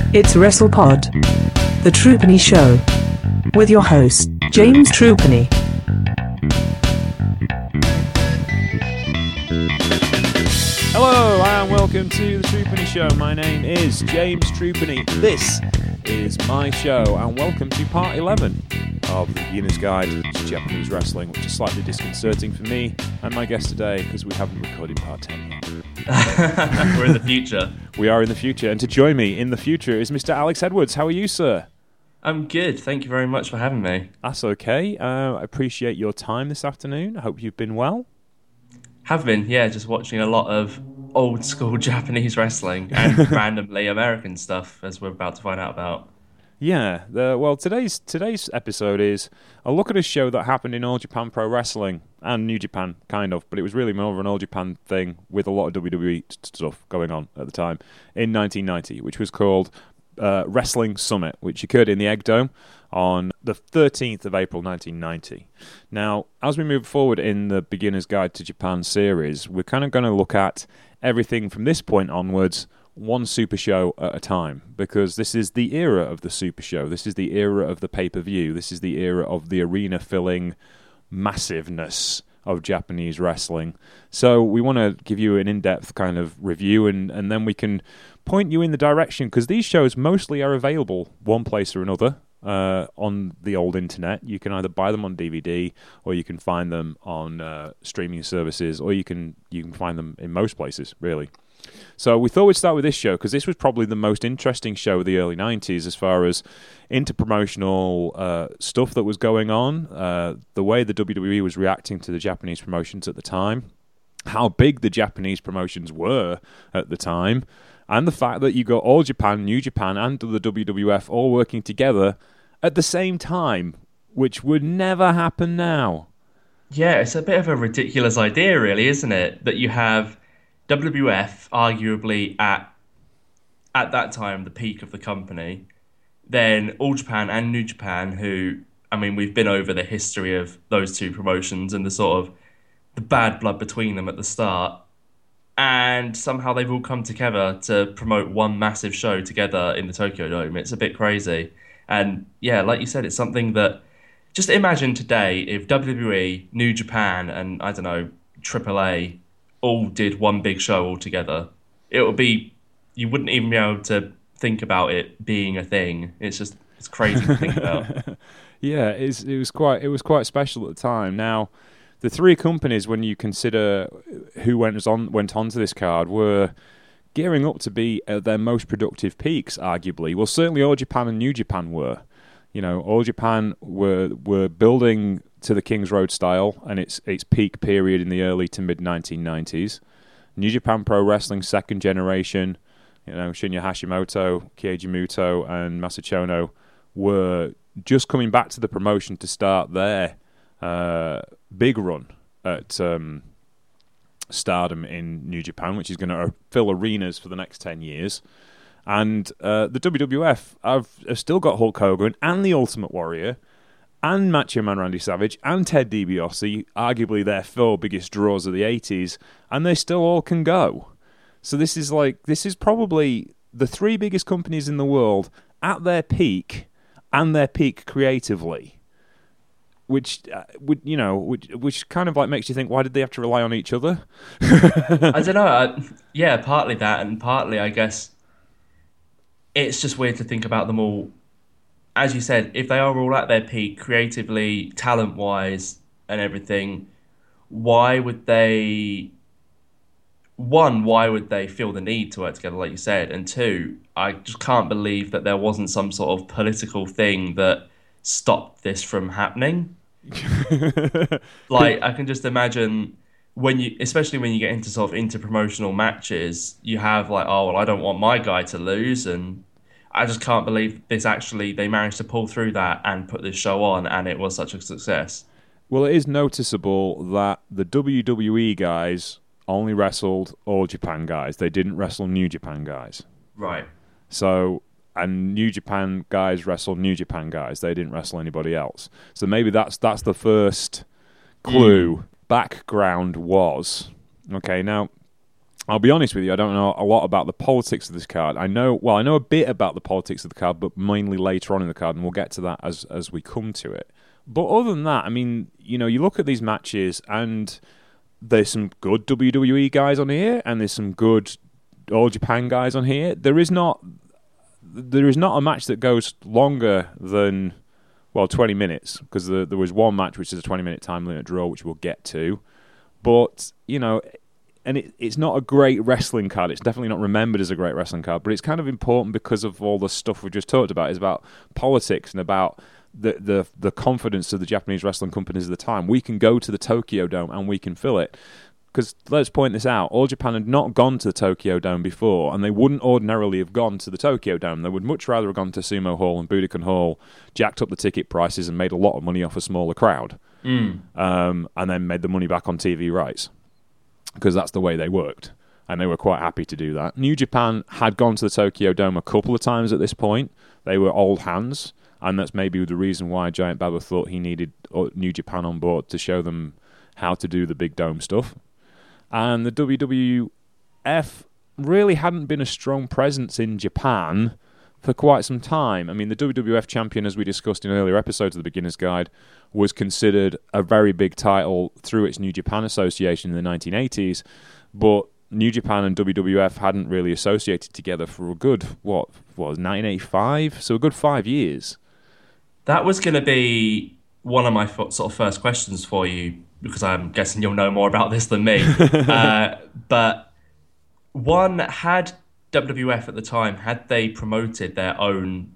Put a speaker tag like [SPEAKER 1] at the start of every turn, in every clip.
[SPEAKER 1] It's WrestlePod, the Trupany Show, with your host, James Trupany.
[SPEAKER 2] Hello and welcome to the Trupany Show. My name is James Trupany. This is my show, and welcome to part 11 of the Beginner's Guide to Japanese Wrestling, which is slightly disconcerting for me and my guest today because we haven't recorded part 10 yet.
[SPEAKER 3] We're in the future.
[SPEAKER 2] We are in the future, and to join me in the future is Mr. Alex Edwards. How are you, sir?
[SPEAKER 3] I'm good. Thank you very much for having me.
[SPEAKER 2] That's okay. I appreciate your time this afternoon. I hope you've been well.
[SPEAKER 3] Have been, yeah, just watching a lot of old school Japanese wrestling and randomly American stuff, as we're about to find out about.
[SPEAKER 2] Yeah, well, today's episode is a look at a show that happened in All Japan Pro Wrestling and New Japan, kind of, but it was really more of an All Japan thing with a lot of WWE stuff going on at the time in 1990, which was called Wrestling Summit, which occurred in the Egg Dome on the 13th of April 1990. Now, as we move forward in the Beginner's Guide to Japan series, we're kind of going to look at everything from this point onwards, one super show at a time, because this is the era of the super show. This is the era of the pay-per-view. This is the era of the arena-filling massiveness of Japanese wrestling. So we want to give you an in-depth kind of review, and then we can point you in the direction, because these shows mostly are available one place or another on the old internet. You can either buy them on DVD, or you can find them on streaming services, or you can find them in most places, really. So we thought we'd start with this show because this was probably the most interesting show of the early 90s as far as interpromotional stuff that was going on, the way the WWE was reacting to the Japanese promotions at the time, how big the Japanese promotions were at the time, and the fact that you got All Japan, New Japan, and the WWF all working together at the same time, which would never happen now.
[SPEAKER 3] Yeah, it's a bit of a ridiculous idea, really, isn't it? That you have WWF, arguably at that time, the peak of the company, then All Japan and New Japan, who, I mean, we've been over the history of those two promotions and the sort of the bad blood between them at the start, and somehow they've all come together to promote one massive show together in the Tokyo Dome. It's a bit crazy. And yeah, like you said, it's something that, just imagine today if WWE, New Japan, and I don't know, AAA all did one big show all together. It would be, you wouldn't even be able to think about it being a thing. It's crazy to think about.
[SPEAKER 2] Yeah, it was quite special at the time. Now, the three companies, when you consider who went on to this card, were gearing up to be at their most productive peaks, arguably. Well, certainly All Japan and New Japan were. You know, All Japan were building to the King's Road style and its peak period in the early to mid 1990s. New Japan Pro Wrestling second generation, you know, Shinya Hashimoto, Keiji Muto, and Masachono were just coming back to the promotion to start their big run at stardom in New Japan, which is going to fill arenas for the next 10 years. And the WWF have still got Hulk Hogan and the Ultimate Warrior and Macho Man Randy Savage and Ted DiBiase, arguably their four biggest draws of the 80s, and they still all can go. So this is probably the three biggest companies in the world at their peak and their peak creatively. Which kind of like makes you think, why did they have to rely on each other?
[SPEAKER 3] I don't know. Yeah, partly that, and partly, I guess, it's just weird to think about them all. As you said, if they are all at their peak, creatively, talent-wise, and everything, why would they feel the need to work together, like you said? And two, I just can't believe that there wasn't some sort of political thing that stopped this from happening. Like, I can just imagine especially when you get into sort of interpromotional matches, you have like, oh, well, I don't want my guy to lose, and I just can't believe they managed to pull through that and put this show on, and it was such a success.
[SPEAKER 2] Well, it is noticeable that the WWE guys only wrestled All Japan guys. They didn't wrestle New Japan guys.
[SPEAKER 3] Right.
[SPEAKER 2] So, and New Japan guys wrestled New Japan guys. They didn't wrestle anybody else. So maybe that's the first clue. Background was, okay, now, I'll be honest with you, I don't know a lot about the politics of this card. I know a bit about the politics of the card, but mainly later on in the card, and we'll get to that as we come to it. But other than that, I mean, you look at these matches, and there's some good WWE guys on here, and there's some good All Japan guys on here. There is not a match that goes longer than 20 minutes, because there was one match which is a 20-minute time limit draw, which we'll get to. But and it's not a great wrestling card. It's definitely not remembered as a great wrestling card, but it's kind of important because of all the stuff we just talked about. It's about politics and about the confidence of the Japanese wrestling companies at the time. We can go to the Tokyo Dome and we can fill it. Because let's point this out, All Japan had not gone to the Tokyo Dome before, and they wouldn't ordinarily have gone to the Tokyo Dome. They would much rather have gone to Sumo Hall and Budokan Hall, jacked up the ticket prices and made a lot of money off a smaller crowd, and then made the money back on TV rights. Because that's the way they worked, and they were quite happy to do that. New Japan had gone to the Tokyo Dome a couple of times at this point. They were old hands, and that's maybe the reason why Giant Baba thought he needed New Japan on board to show them how to do the big dome stuff. And the WWF really hadn't been a strong presence in Japan for quite some time. I mean, the WWF champion, as we discussed in earlier episodes of the Beginner's Guide, was considered a very big title through its New Japan Association in the 1980s, but New Japan and WWF hadn't really associated together for a good, 1985? So a good 5 years.
[SPEAKER 3] That was going to be one of my sort of first questions for you, because I'm guessing you'll know more about this than me. But one, had WWF at the time, had they promoted their own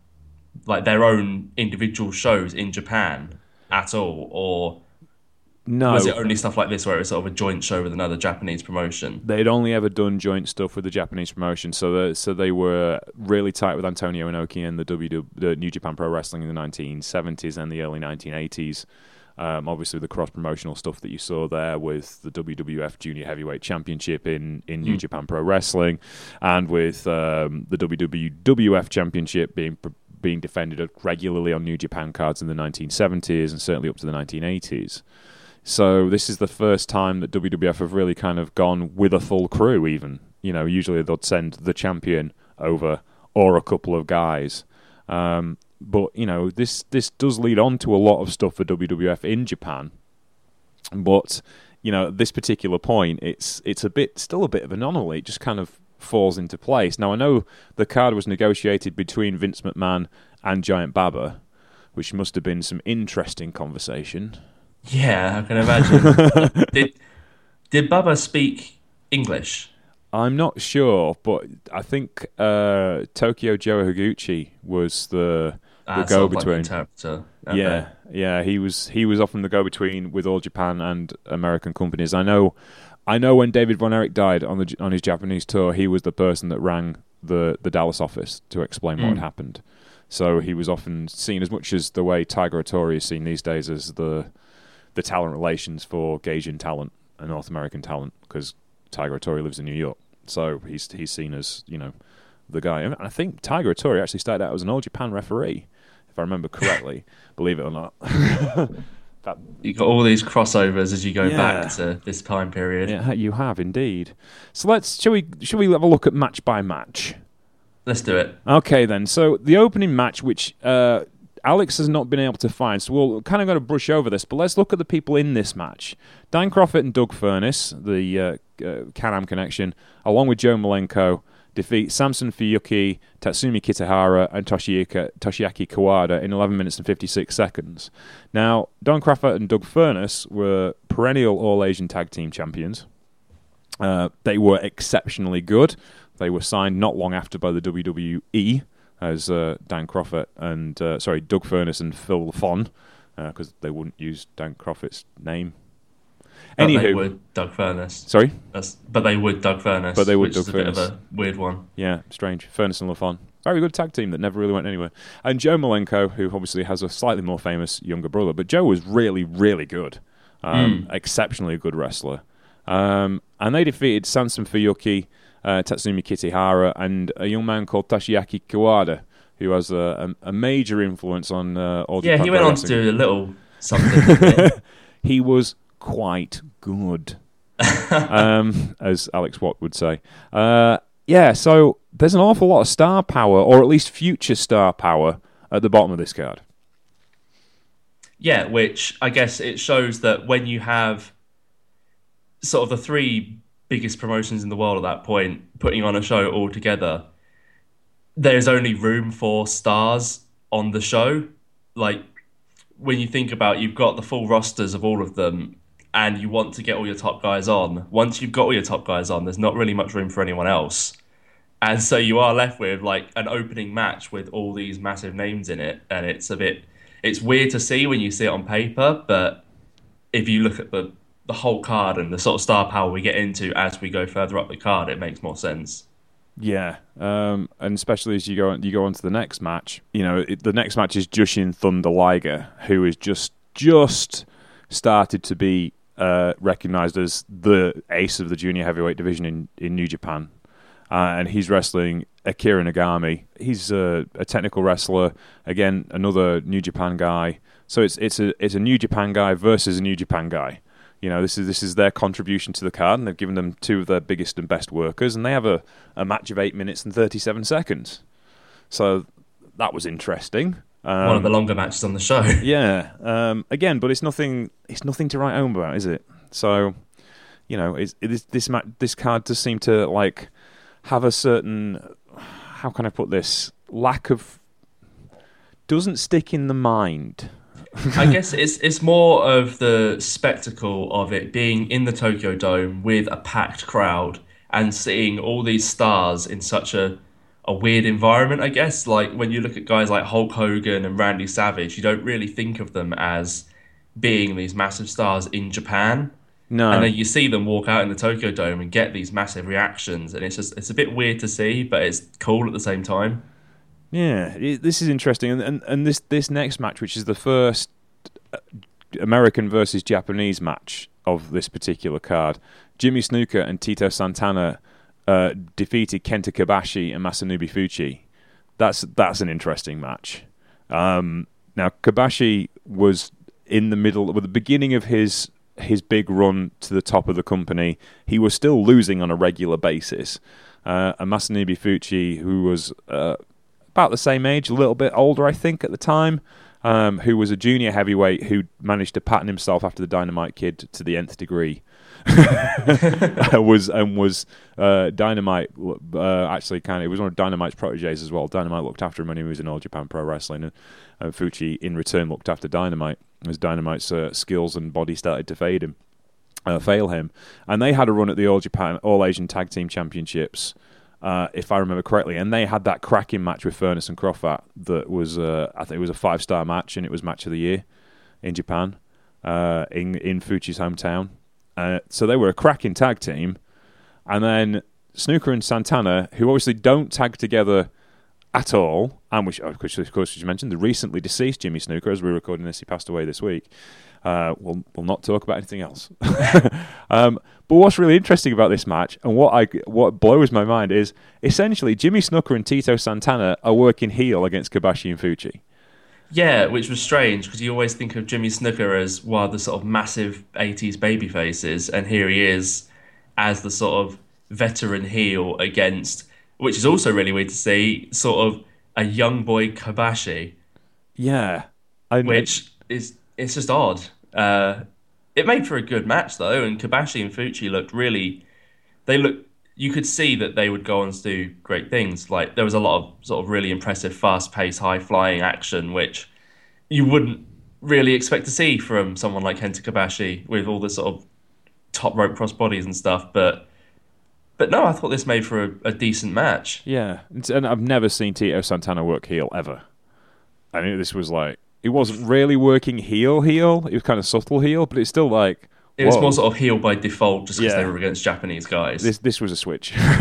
[SPEAKER 3] individual shows in Japan at all, or
[SPEAKER 2] no,
[SPEAKER 3] was it only stuff like this where it was sort of a joint show with another Japanese promotion?
[SPEAKER 2] They'd only ever done joint stuff with the Japanese promotion, so they were really tight with Antonio Inoki and the New Japan Pro Wrestling in the 1970s and the early 1980s. Obviously, the cross-promotional stuff that you saw there with the WWF Junior Heavyweight Championship in New Japan Pro Wrestling, and with the WWF Championship being defended regularly on New Japan cards in the 1970s and certainly up to the 1980s. So this is the first time that WWF have really kind of gone with a full crew even. Usually they'd send the champion over or a couple of guys. But, this does lead on to a lot of stuff for WWF in Japan. But, at this particular point, it's still a bit of an anomaly. It just kind of falls into place. Now, I know the card was negotiated between Vince McMahon and Giant Baba, which must have been some interesting conversation.
[SPEAKER 3] Yeah, I can imagine. Did Baba speak English?
[SPEAKER 2] I'm not sure, but I think Tokyo Joe Higuchi was the go-between.
[SPEAKER 3] Like interpreter. Okay.
[SPEAKER 2] Yeah, he was often the go-between with All Japan and American companies. I know when David Von Erich died on his Japanese tour, he was the person that rang the Dallas office to explain what had happened. So he was often seen, as much as the way Tiger Hattori is seen these days, as the talent relations for Gaijin talent and North American talent, because Tiger Hattori lives in New York. So he's seen as, the guy. And I think Tiger Hattori actually started out as an All Japan referee, if I remember correctly, believe it or not.
[SPEAKER 3] You've got all these crossovers as you go back to this time period.
[SPEAKER 2] Yeah, you have indeed. So shall we have a look at match by match?
[SPEAKER 3] Let's do it.
[SPEAKER 2] Okay then. So the opening match, which Alex has not been able to find, so we're kind of going to brush over this, but let's look at the people in this match. Dan Kroffat and Doug Furnas, the Can-Am Connection, along with Joe Malenko, defeat Samson Fuyuki, Tatsumi Kitahara, and Toshiaki Kawada in 11 minutes and 56 seconds. Now, Dan Kroffat and Doug Furnas were perennial All-Asian Tag Team champions. They were exceptionally good. They were signed not long after by the WWE as Dan Kroffat and Doug Furnas and Phil Lafon, because they wouldn't use Dan Kroffat's name.
[SPEAKER 3] Anywho, they would Doug Furnas.
[SPEAKER 2] Sorry?
[SPEAKER 3] But they would Doug Furnas.
[SPEAKER 2] But they would
[SPEAKER 3] which
[SPEAKER 2] Doug
[SPEAKER 3] is a
[SPEAKER 2] Furnas.
[SPEAKER 3] bit of a weird one.
[SPEAKER 2] Yeah, strange. Furnas and Lafon. Very good tag team that never really went anywhere. And Joe Malenko, who obviously has a slightly more famous younger brother, but Joe was really, really good. Exceptionally good wrestler. And they defeated Samson Fuyuki, Tatsumi Kitahara, and a young man called Toshiaki Kawada, who has a major influence on All Japan.
[SPEAKER 3] Yeah, he went on to do a little something.
[SPEAKER 2] He was quite good. as Alex Watt would say. So there's an awful lot of star power, or at least future star power, at the bottom of this card.
[SPEAKER 3] Yeah, which I guess it shows that when you have sort of the three biggest promotions in the world at that point putting on a show all together, there's only room for stars on the show. Like, when you think about, you've got the full rosters of all of them and you want to get all your top guys on. Once you've got all your top guys on, there's not really much room for anyone else. And so you are left with like an opening match with all these massive names in it, and it's weird to see when you see it on paper, but if you look at the whole card and the sort of star power we get into as we go further up the card, it makes more sense.
[SPEAKER 2] Yeah, and especially as you go on to the next match. The next match is Jushin Thunder Liger, who is just started to be recognized as the ace of the junior heavyweight division in New Japan. And he's wrestling Akira Nagami. He's a technical wrestler. Again, another New Japan guy. So it's a New Japan guy versus a New Japan guy. This is their contribution to the card, and they've given them two of their biggest and best workers, and they have a match of 8 minutes and 37 seconds. So that was interesting.
[SPEAKER 3] One of the longer matches on the show.
[SPEAKER 2] Yeah. Again, but it's nothing to write home about, is it? So, this card does seem to like have a certain, how can I put this, lack of, doesn't stick in the mind.
[SPEAKER 3] I guess it's more of the spectacle of it being in the Tokyo Dome with a packed crowd and seeing all these stars in such a weird environment, I guess. Like, when you look at guys like Hulk Hogan and Randy Savage, you don't really think of them as being these massive stars in Japan.
[SPEAKER 2] No.
[SPEAKER 3] And then you see them walk out in the Tokyo Dome and get these massive reactions, and it's a bit weird to see, but it's cool at the same time.
[SPEAKER 2] Yeah, this is interesting, and this next match, which is the first American versus Japanese match of this particular card, Jimmy Snuka and Tito Santana defeated Kenta Kobashi and Masanubu Fuchi. That's an interesting match. Now, Kobashi was in the middle, with the beginning of his big run to the top of the company. He was still losing on a regular basis. And Masanubu Fuchi, who was about the same age, a little bit older, I think, at the time, who was a junior heavyweight who managed to pattern himself after the Dynamite Kid to the nth degree. was Dynamite actually it was one of Dynamite's proteges as well. Dynamite looked after him when he was in All Japan Pro Wrestling, and Fuchi in return looked after Dynamite as Dynamite's skills and body started to fail him. And they had a run at the All Asian Tag Team Championships, if I remember correctly, and they had that cracking match with Furnas and Crawford that was I think it was a 5-star match, and it was match of the year in Japan, in Fuchi's hometown. So they were a cracking tag team. And then Snuka and Santana, who obviously don't tag together at all, and which, of course, as you mentioned, the recently deceased Jimmy Snuka, as we're recording this, he passed away this week. We'll not talk about anything else. But what's really interesting about this match, and what blows my mind, is essentially Jimmy Snuka and Tito Santana are working heel against Kobashi and Fuchi.
[SPEAKER 3] Yeah, which was strange, because you always think of Jimmy Snuka as one of the sort of massive 80s baby faces, and here he is as the sort of veteran heel against, which is also really weird to see, sort of a young boy Kobashi.
[SPEAKER 2] Yeah.
[SPEAKER 3] It's just odd. It made for a good match, though, and Kobashi and Fuchi you could see that they would go on to do great things. Like, there was a lot of sort of really impressive, fast-paced, high-flying action, which you wouldn't really expect to see from someone like Kenta Kobashi with all the sort of top rope crossbodies and stuff. But no, I thought this made for a decent match.
[SPEAKER 2] Yeah, and I've never seen Tito Santana work heel, ever. I knew this was like, it wasn't really working heel. It was kind of subtle heel, but it's still like,
[SPEAKER 3] it was more sort of heel by default, just because they were against Japanese guys.
[SPEAKER 2] This was a switch. Now,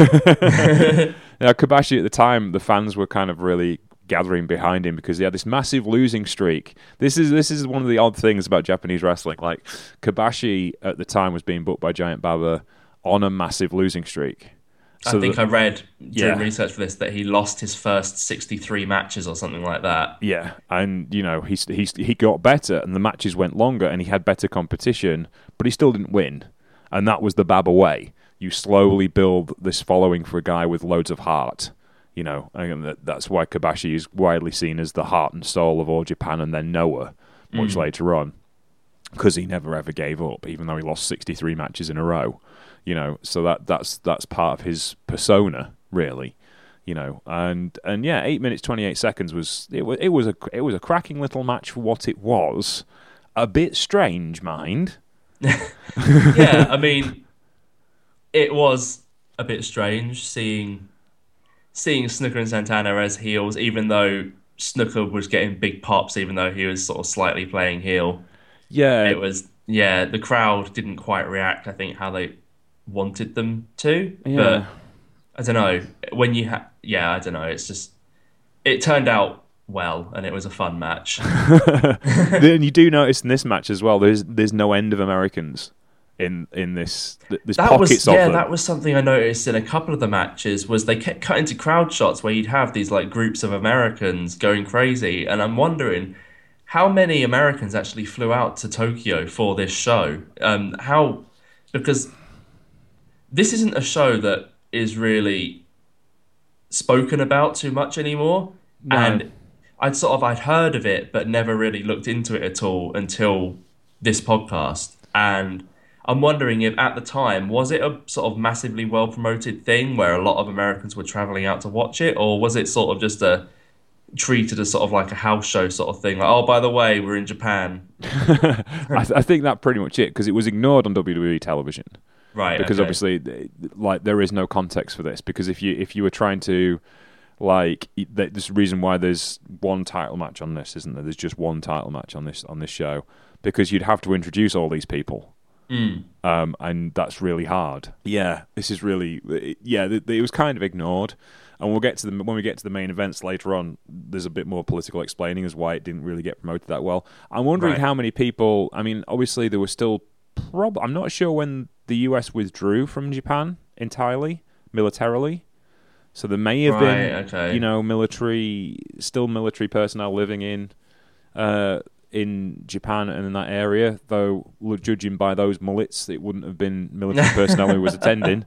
[SPEAKER 2] Kobashi at the time, the fans were kind of really gathering behind him because he had this massive losing streak. This is one of the odd things about Japanese wrestling. Like, Kobashi at the time was being booked by Giant Baba on a massive losing streak.
[SPEAKER 3] So I think I read during research for this that he lost his first 63 matches or something like that. Yeah,
[SPEAKER 2] and he got better, and the matches went longer, and he had better competition, but he still didn't win. And that was the Baba way. You slowly build this following for a guy with loads of heart. You know, and that's why Kobashi is widely seen as the heart and soul of All Japan, and then Noah much later on, because he never ever gave up, even though he lost 63 matches in a row. You know, so that's part of his persona, really. You know, and yeah, 8 minutes 28 seconds was a cracking little match for what it was. A bit strange, mind.
[SPEAKER 3] Yeah, I mean, it was a bit strange seeing Snuka and Santana as heels, even though Snuka was getting big pops, even though he was sort of slightly playing heel.
[SPEAKER 2] Yeah,
[SPEAKER 3] it was. Yeah, the crowd didn't quite react, I think, how they wanted them to.
[SPEAKER 2] Yeah.
[SPEAKER 3] But I don't know. When you I don't know. It's just, it turned out well, and it was a fun match.
[SPEAKER 2] Then you do notice in this match as well, there's no end of Americans in this pockets of them.
[SPEAKER 3] That was something I noticed in a couple of the matches, was they kept cutting to crowd shots where you'd have these like groups of Americans going crazy, and I'm wondering how many Americans actually flew out to Tokyo for this show. Because this isn't a show that is really spoken about too much anymore. No. And I'd heard of it, but never really looked into it at all until this podcast. And I'm wondering if at the time, was it a sort of massively well-promoted thing where a lot of Americans were traveling out to watch it? Or was it sort of just treated as sort of like a house show sort of thing? Like, oh, by the way, we're in Japan.
[SPEAKER 2] I think that pretty much it, because it was ignored on WWE television.
[SPEAKER 3] Right.
[SPEAKER 2] Because obviously, like, there is no context for this. Because if you were trying to, like, there's a reason why there's one title match on this, isn't there? There's just one title match on this show, because you'd have to introduce all these people, and that's really hard. Yeah, this is really it was kind of ignored, and when we get to the main events later on, there's a bit more political explaining as why it didn't really get promoted that well. I'm wondering how many people. I mean, obviously there were still. I'm not sure when the US withdrew from Japan entirely, militarily. So there may have been, military personnel living in Japan and in that area. Though, judging by those mullets, it wouldn't have been military personnel who was attending.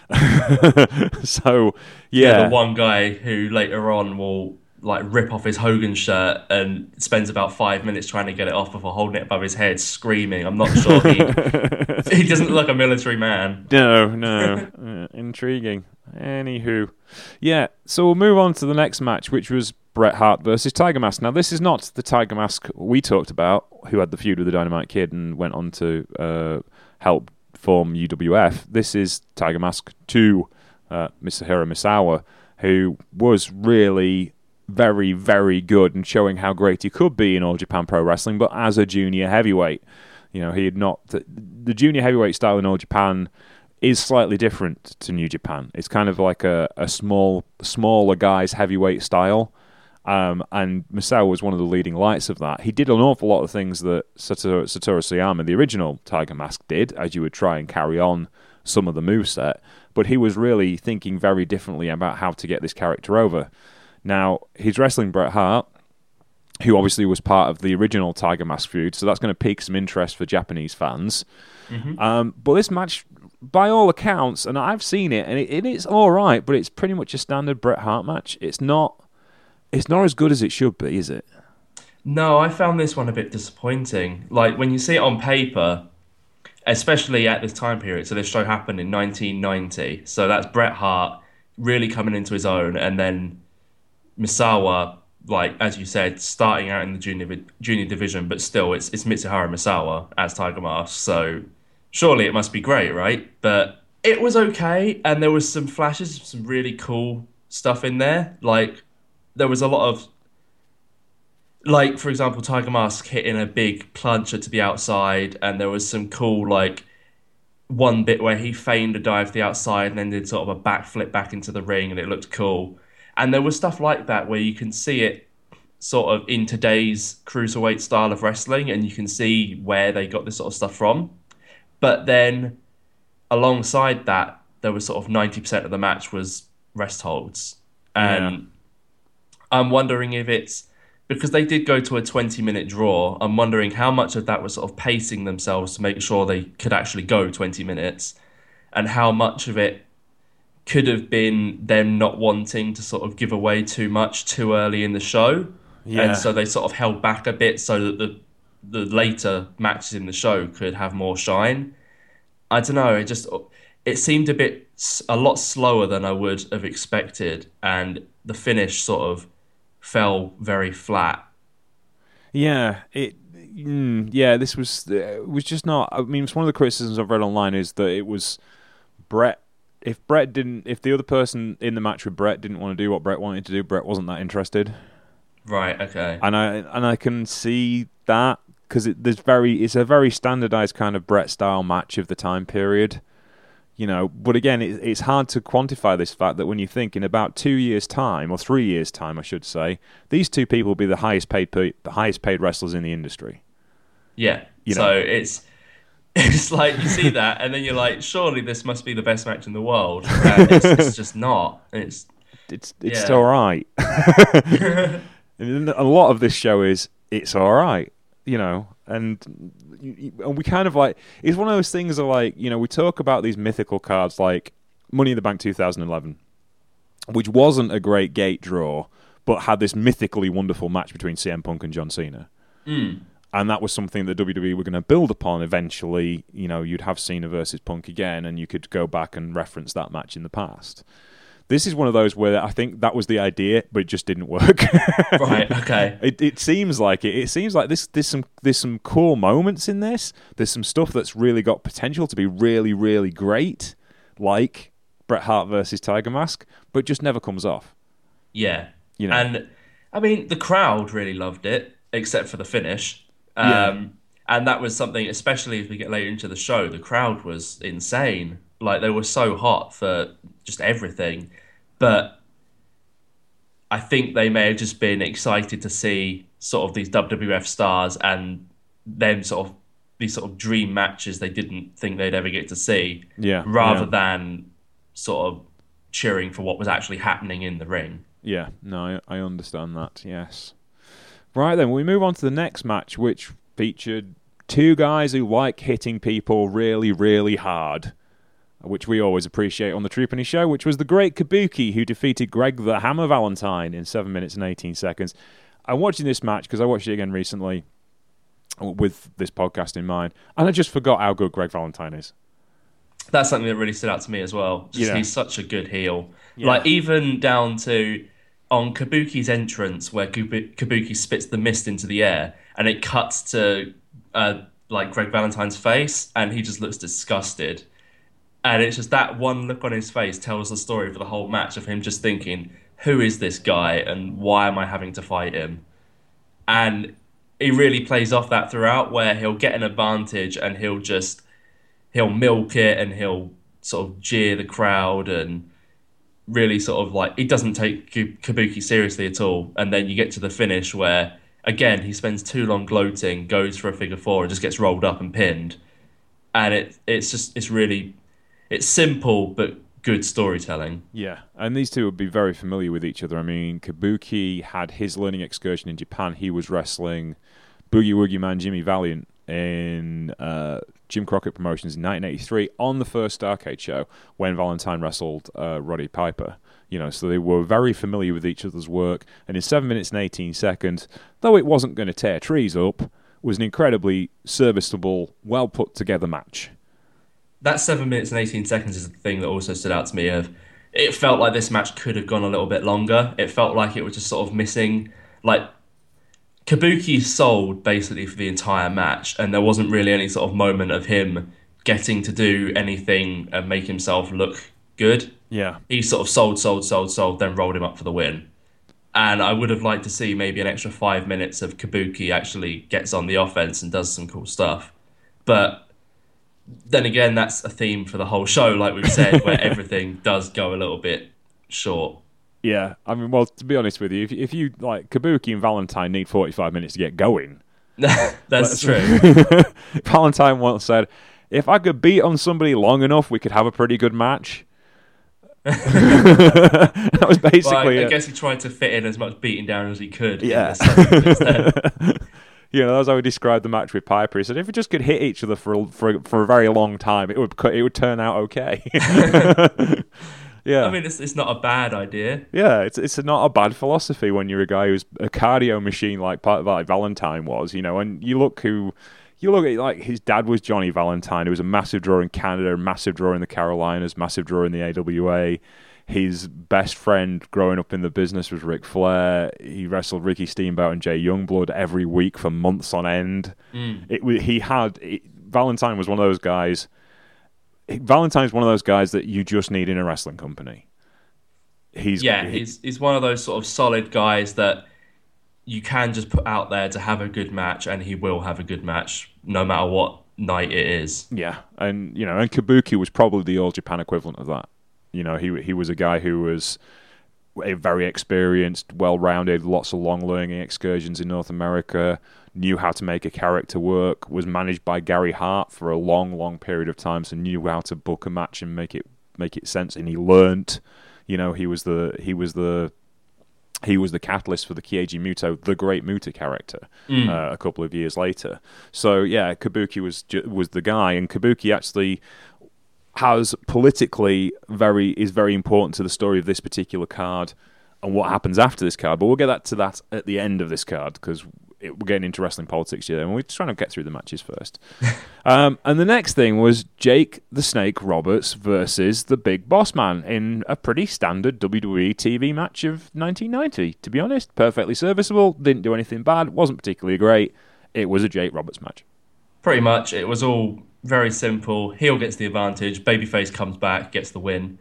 [SPEAKER 2] So, yeah,
[SPEAKER 3] the one guy who later on will like rip off his Hogan shirt and spends about 5 minutes trying to get it off before holding it above his head, screaming. I'm not sure he doesn't look like a military man.
[SPEAKER 2] No. Intriguing. Anywho, yeah. So we'll move on to the next match, which was Bret Hart versus Tiger Mask. Now, this is not the Tiger Mask we talked about, who had the feud with the Dynamite Kid and went on to help form UWF. This is Tiger Mask 2, Masahiro Misawa, who was really very, very good and showing how great he could be in All Japan Pro Wrestling, but as a junior heavyweight. You know, he had not... The junior heavyweight style in All Japan is slightly different to New Japan. It's kind of like a smaller guy's heavyweight style, and Misawa was one of the leading lights of that. He did an awful lot of things that Satoru Sayama, the original Tiger Mask, did, as you would try and carry on some of the moveset, but he was really thinking very differently about how to get this character over. Now, he's wrestling Bret Hart, who obviously was part of the original Tiger Mask feud, so that's going to pique some interest for Japanese fans. Mm-hmm. But this match, by all accounts, and I've seen it, and it's all right, but it's pretty much a standard Bret Hart match. It's not as good as it should be, is it?
[SPEAKER 3] No, I found this one a bit disappointing. Like, when you see it on paper, especially at this time period, so this show happened in 1990, so that's Bret Hart really coming into his own, and then Misawa, like, as you said, starting out in the junior division, but still, it's Mitsuharu Misawa as Tiger Mask, so surely it must be great, right? But it was okay, and there was some flashes of some really cool stuff in there. Like, there was a lot of, like, for example, Tiger Mask hitting a big plunger to the outside, and there was some cool, like, one bit where he feigned a dive to the outside and then did sort of a backflip back into the ring, and it looked cool. And there was stuff like that where you can see it sort of in today's cruiserweight style of wrestling, and you can see where they got this sort of stuff from. But then alongside that, there was sort of 90% of the match was rest holds. And I'm wondering if it's because they did go to a 20-minute draw, I'm wondering how much of that was sort of pacing themselves to make sure they could actually go 20 minutes, and how much of it could have been them not wanting to sort of give away too much too early in the show.
[SPEAKER 2] Yeah.
[SPEAKER 3] And so they sort of held back a bit so that the later matches in the show could have more shine. I don't know, it seemed a lot slower than I would have expected, and the finish sort of fell very flat.
[SPEAKER 2] Yeah, this was it was just not. I mean, it's one of the criticisms I've read online is that it was Brett. If the other person in the match with Brett didn't want to do what Brett wanted to do, Brett wasn't that interested.
[SPEAKER 3] Right. Okay.
[SPEAKER 2] And I can see that because it's a very standardized kind of Brett style match of the time period. But again, it's hard to quantify this fact that when you think in about 2 years' time, or 3 years' time, I should say, these two people will be the highest paid wrestlers in the industry.
[SPEAKER 3] Yeah. So it's like you see that, and then you're like, surely this must be the best match in the world, and it's just not. It's
[SPEAKER 2] all right. And a lot of this show is it's all right, and we kind of like, it's one of those things of like, we talk about these mythical cards like Money in the Bank 2011, which wasn't a great gate draw, but had this mythically wonderful match between CM Punk and John Cena. And that was something that WWE were going to build upon eventually. You'd have Cena versus Punk again, and you could go back and reference that match in the past. This is one of those where I think that was the idea, but it just didn't work.
[SPEAKER 3] Right. Okay.
[SPEAKER 2] It seems like it. It seems like there's some cool moments in this. There's some stuff that's really got potential to be really, really great, like Bret Hart versus Tiger Mask, but just never comes off.
[SPEAKER 3] Yeah. And I mean, the crowd really loved it, except for the finish. And that was something, especially as we get later into the show, the crowd was insane. Like, they were so hot for just everything. But I think they may have just been excited to see sort of these WWF stars and then sort of these sort of dream matches they didn't think they'd ever get to see. Rather than sort of cheering for what was actually happening in the ring.
[SPEAKER 2] Yeah, no, I understand that, yes. Right then, we move on to the next match, which featured two guys who like hitting people really, really hard, which we always appreciate on the Trupany Show, which was the Great Kabuki, who defeated Greg the Hammer Valentine in 7 minutes and 18 seconds. I'm watching this match because I watched it again recently with this podcast in mind, and I just forgot how good Greg Valentine is.
[SPEAKER 3] That's something that really stood out to me as well. He's such a good heel.
[SPEAKER 2] Yeah.
[SPEAKER 3] Like, even down to on Kabuki's entrance, where Kabuki spits the mist into the air, and it cuts to like Greg Valentine's face, and he just looks disgusted. And it's just that one look on his face tells the story for the whole match of him just thinking, who is this guy and why am I having to fight him? And he really plays off that throughout, where he'll get an advantage and he'll milk it, and he'll sort of jeer the crowd, and really sort of like, he doesn't take Kabuki seriously at all. And then you get to the finish where, again, he spends too long gloating, goes for a figure four and just gets rolled up and pinned. And it's simple but good storytelling.
[SPEAKER 2] Yeah, and these two would be very familiar with each other. I mean, Kabuki had his learning excursion in Japan. He was wrestling Boogie Woogie Man Jimmy Valiant in Jim Crockett Promotions in 1983 on the first Starrcade show when Valentine wrestled Roddy Piper. So they were very familiar with each other's work. And in 7 minutes and 18 seconds, though it wasn't going to tear trees up, was an incredibly serviceable, well put together match.
[SPEAKER 3] That 7 minutes and 18 seconds is the thing that also stood out to me. It felt like this match could have gone a little bit longer. It felt like it was just sort of missing, like, Kabuki sold basically for the entire match, and there wasn't really any sort of moment of him getting to do anything and make himself look good.
[SPEAKER 2] Yeah.
[SPEAKER 3] He sort of sold, then rolled him up for the win. And I would have liked to see maybe an extra 5 minutes of Kabuki actually gets on the offense and does some cool stuff. But then again, that's a theme for the whole show, like we've said, where everything does go a little bit short.
[SPEAKER 2] Yeah, I mean, well, to be honest with you, if you like, Kabuki and Valentine need 45 minutes to get going.
[SPEAKER 3] That's true.
[SPEAKER 2] Valentine once said, if I could beat on somebody long enough, we could have a pretty good match. That was basically
[SPEAKER 3] I guess he tried to fit in as much beating down as he could.
[SPEAKER 2] Yeah. You know, that's how he described the match with Piper. He said, if we just could hit each other for a very long time, it would turn out okay. Yeah,
[SPEAKER 3] I mean, it's not a bad idea.
[SPEAKER 2] Yeah, it's not a bad philosophy when you're a guy who's a cardio machine like Valentine was, you know. And you look at, like, his dad was Johnny Valentine. It was a massive draw in Canada, massive draw in the Carolinas, massive draw in the AWA. His best friend growing up in the business was Ric Flair. He wrestled Ricky Steamboat and Jay Youngblood every week for months on end. Valentine was one of those guys. Valentine's one of those guys that you just need in a wrestling company. He's one of those sort of solid guys that you can just put out there to have a good match, and he will have a good match no matter what night it is. Yeah, and Kabuki was probably the All Japan equivalent of that. You know, he was a guy who was a very experienced, well-rounded, lots of long learning excursions in North America, knew how to make a character work, was managed by Gary Hart for a long, long period of time, so knew how to book a match and make it sense, and he learnt. You know, he was the catalyst for the Keiji Muto, the Great Muta character, a couple of years later. So yeah, Kabuki was the guy, and Kabuki actually is very important to the story of this particular card and what happens after this card. But we'll get to that at the end of this card, because we're getting into wrestling politics here, and we're trying to get through the matches first. And the next thing was Jake the Snake Roberts versus the Big Boss Man in a pretty standard WWE TV match of 1990. To be honest, perfectly serviceable, didn't do anything bad, wasn't particularly great. It was a Jake Roberts match.
[SPEAKER 3] Pretty much, it was all very simple. Heel gets the advantage, babyface comes back, gets the win.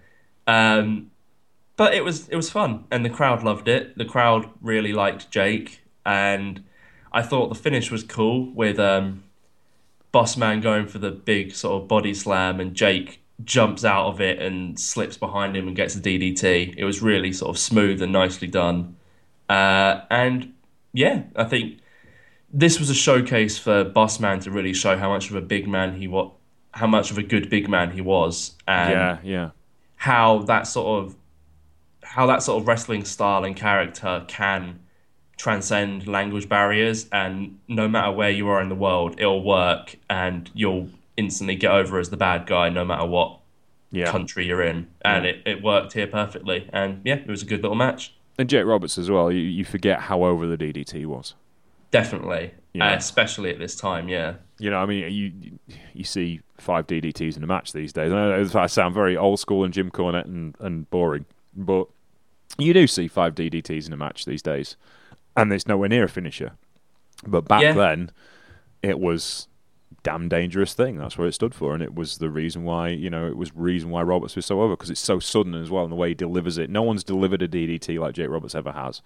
[SPEAKER 3] But it was fun, and the crowd loved it. The crowd really liked Jake, and I thought the finish was cool with Bossman going for the big sort of body slam, and Jake jumps out of it and slips behind him and gets a DDT. It was really sort of smooth and nicely done. And yeah, I think this was a showcase for Bossman to really show how much of a big man he was, how much of a good big man he was, and how that sort of wrestling style and character can transcend language barriers, and no matter where you are in the world, it'll work, and you'll instantly get over as the bad guy no matter what country you're in. And it worked here perfectly, and yeah, it was a good little match.
[SPEAKER 2] And Jake Roberts as well, you forget how over the DDT was.
[SPEAKER 3] Definitely, especially at this time, yeah.
[SPEAKER 2] You know, I mean, you see 5 DDTs in a match these days. I know I sound very old school and Jim Cornette and boring, but you do see 5 DDTs in a match these days, and it's nowhere near a finisher. But back then, it was a damn dangerous thing. That's what it stood for, and it was the reason why, Roberts was so over, because it's so sudden as well, and the way he delivers it. No one's delivered a DDT like Jake Roberts ever has.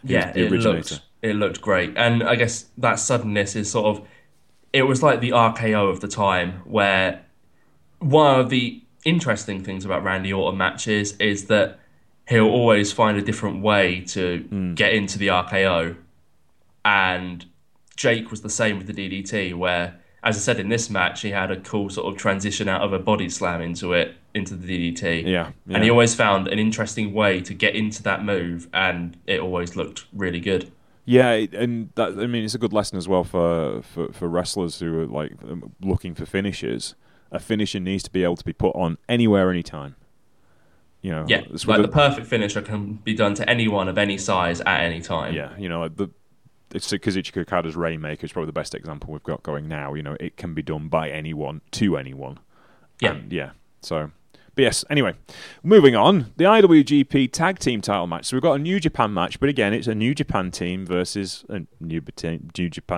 [SPEAKER 3] It looked great, and I guess that suddenness is sort of, it was like the RKO of the time, where one of the interesting things about Randy Orton matches is that he'll always find a different way to get into the RKO. And Jake was the same with the DDT, where, as I said, in this match, he had a cool sort of transition out of a body slam into the DDT.
[SPEAKER 2] Yeah.
[SPEAKER 3] And he always found an interesting way to get into that move, and it always looked really good.
[SPEAKER 2] Yeah, and that, I mean, it's a good lesson as well for wrestlers who are like looking for finishes. A finisher needs to be able to be put on anywhere, anytime. You know,
[SPEAKER 3] the perfect finisher can be done to anyone of any size at any time.
[SPEAKER 2] Yeah, you know, it's Kazuchika Okada's Rainmaker is probably the best example we've got going now. You know, it can be done by anyone to anyone.
[SPEAKER 3] Yeah,
[SPEAKER 2] and so. But yes, anyway, moving on. The IWGP Tag Team title match. So we've got a New Japan match, but again, it's a New Japan team versus a New Japan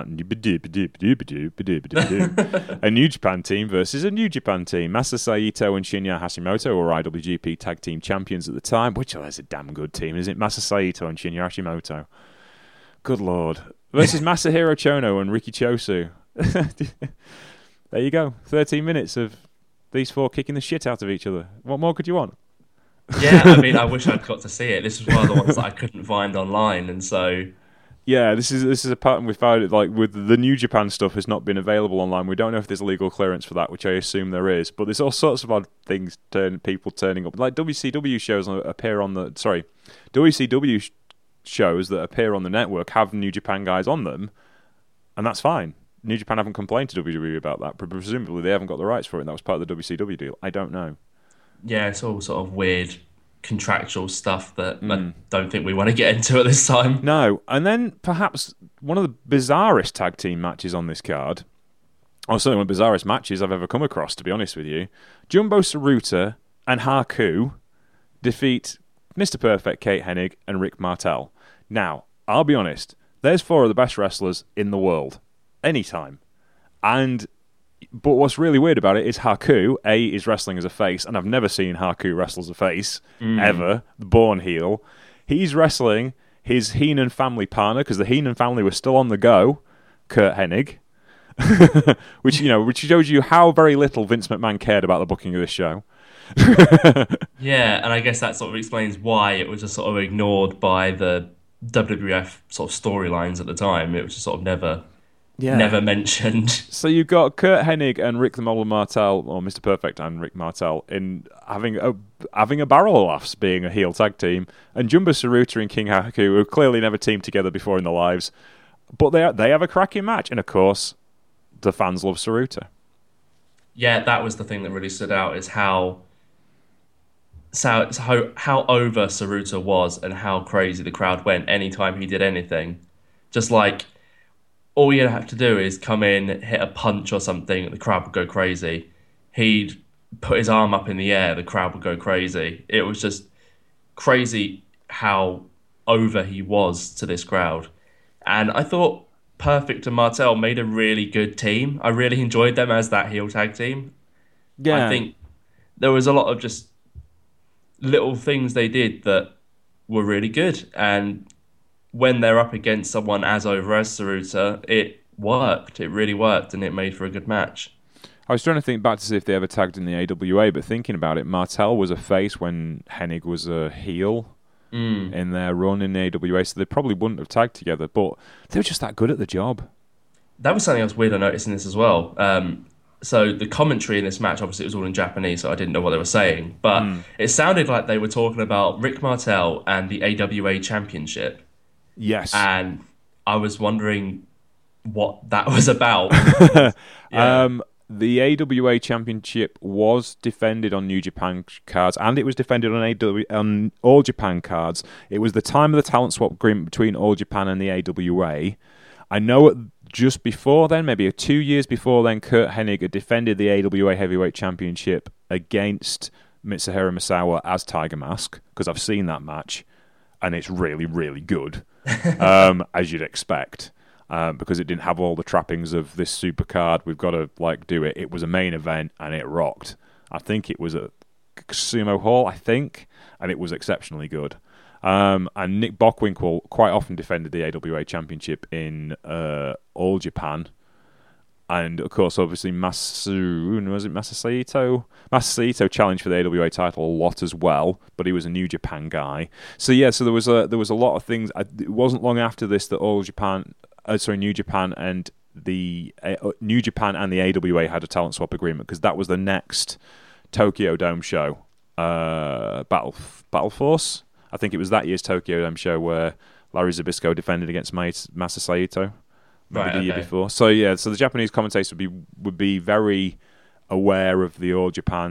[SPEAKER 2] a New Japan team versus a New Japan team. Masa Saito and Shinya Hashimoto were IWGP Tag Team champions at the time, which is a damn good team, isn't it? Masa Saito and Shinya Hashimoto. Good lord. Versus Masahiro Chono and Riki Chosu. There you go. 13 minutes of these 4 kicking the shit out of each other. What more could you want?
[SPEAKER 3] Yeah, I mean, I wish I'd got to see it. This was one of the ones that I couldn't find online, and so
[SPEAKER 2] Yeah, this is a pattern we found. It like with the New Japan stuff has not been available online. We don't know if there's legal clearance for that, which I assume there is. But there's all sorts of odd things, people turning up. Like WCW shows appear on the WCW shows that appear on the network have New Japan guys on them, and that's fine. New Japan haven't complained to WWE about that. Presumably they haven't got the rights for it, and that was part of the WCW deal. I don't know.
[SPEAKER 3] Yeah, it's all sort of weird contractual stuff that I don't think we want to get into at this time.
[SPEAKER 2] No, and then perhaps one of the bizarrest tag team matches on this card, or certainly one of the bizarrest matches I've ever come across, to be honest with you. Jumbo Tsuruta and Haku defeat Mr. Perfect, Kate Hennig, and Rick Martel. Now, I'll be honest, there's 4 of the best wrestlers in the world, anytime. But what's really weird about it is Haku, is wrestling as a face, and I've never seen Haku wrestle as a face, ever, the born heel. He's wrestling his Heenan family partner, because the Heenan family was still on the go, Kurt Hennig, which shows you how very little Vince McMahon cared about the booking of this show.
[SPEAKER 3] Yeah, and I guess that sort of explains why it was just sort of ignored by the WWF sort of storylines at the time. It was just sort of never mentioned.
[SPEAKER 2] So you've got Kurt Hennig and Rick the Model Martel, or Mr. Perfect and Rick Martel, in having a barrel of laughs being a heel tag team, and Jumbo Tsuruta and King Haku, who clearly never teamed together before in their lives, but they have a cracking match, and of course, the fans love Tsuruta.
[SPEAKER 3] Yeah, that was the thing that really stood out, is how over Tsuruta was and how crazy the crowd went anytime he did anything. Just like, all you'd have to do is come in, hit a punch or something, the crowd would go crazy. He'd put his arm up in the air, the crowd would go crazy. It was just crazy how over he was to this crowd. And I thought Perfect and Martel made a really good team. I really enjoyed them as that heel tag team.
[SPEAKER 2] Yeah.
[SPEAKER 3] I think there was a lot of just little things they did that were really good. And when they're up against someone as over as Tsuruta, it worked. It really worked, and it made for a good match.
[SPEAKER 2] I was trying to think back to see if they ever tagged in the AWA, but thinking about it, Martel was a face when Hennig was a heel in their run in the AWA, so they probably wouldn't have tagged together, but they were just that good at the job.
[SPEAKER 3] That was something else weird I noticed in this as well. So the commentary in this match, obviously it was all in Japanese, so I didn't know what they were saying, but it sounded like they were talking about Rick Martel and the AWA Championship.
[SPEAKER 2] Yes.
[SPEAKER 3] And I was wondering what that was about.
[SPEAKER 2] The AWA Championship was defended on New Japan cards, and it was defended on All Japan cards. It was the time of the talent swap agreement between All Japan and the AWA. I know just before then, maybe 2 years before then, Kurt Hennig had defended the AWA Heavyweight Championship against Mitsuhiro Misawa as Tiger Mask, because I've seen that match, and it's really, really good, as you'd expect. Because it didn't have all the trappings of this super card, we've got to do it. It was a main event and it rocked. I think it was at Sumo Hall, and it was exceptionally good. And Nick Bockwinkel quite often defended the AWA Championship in All Japan. And of course, obviously, Masasaito? Masasaito challenged for the AWA title a lot as well, but he was a New Japan guy. So yeah, so there was a lot of things. It wasn't long after this that New Japan and the New Japan and the AWA had a talent swap agreement, because that was the next Tokyo Dome show, Battle Force. I think it was that year's Tokyo Dome show where Larry Zbyszko defended against Masa Saito the year before. So yeah, so the Japanese commentators would be very aware of the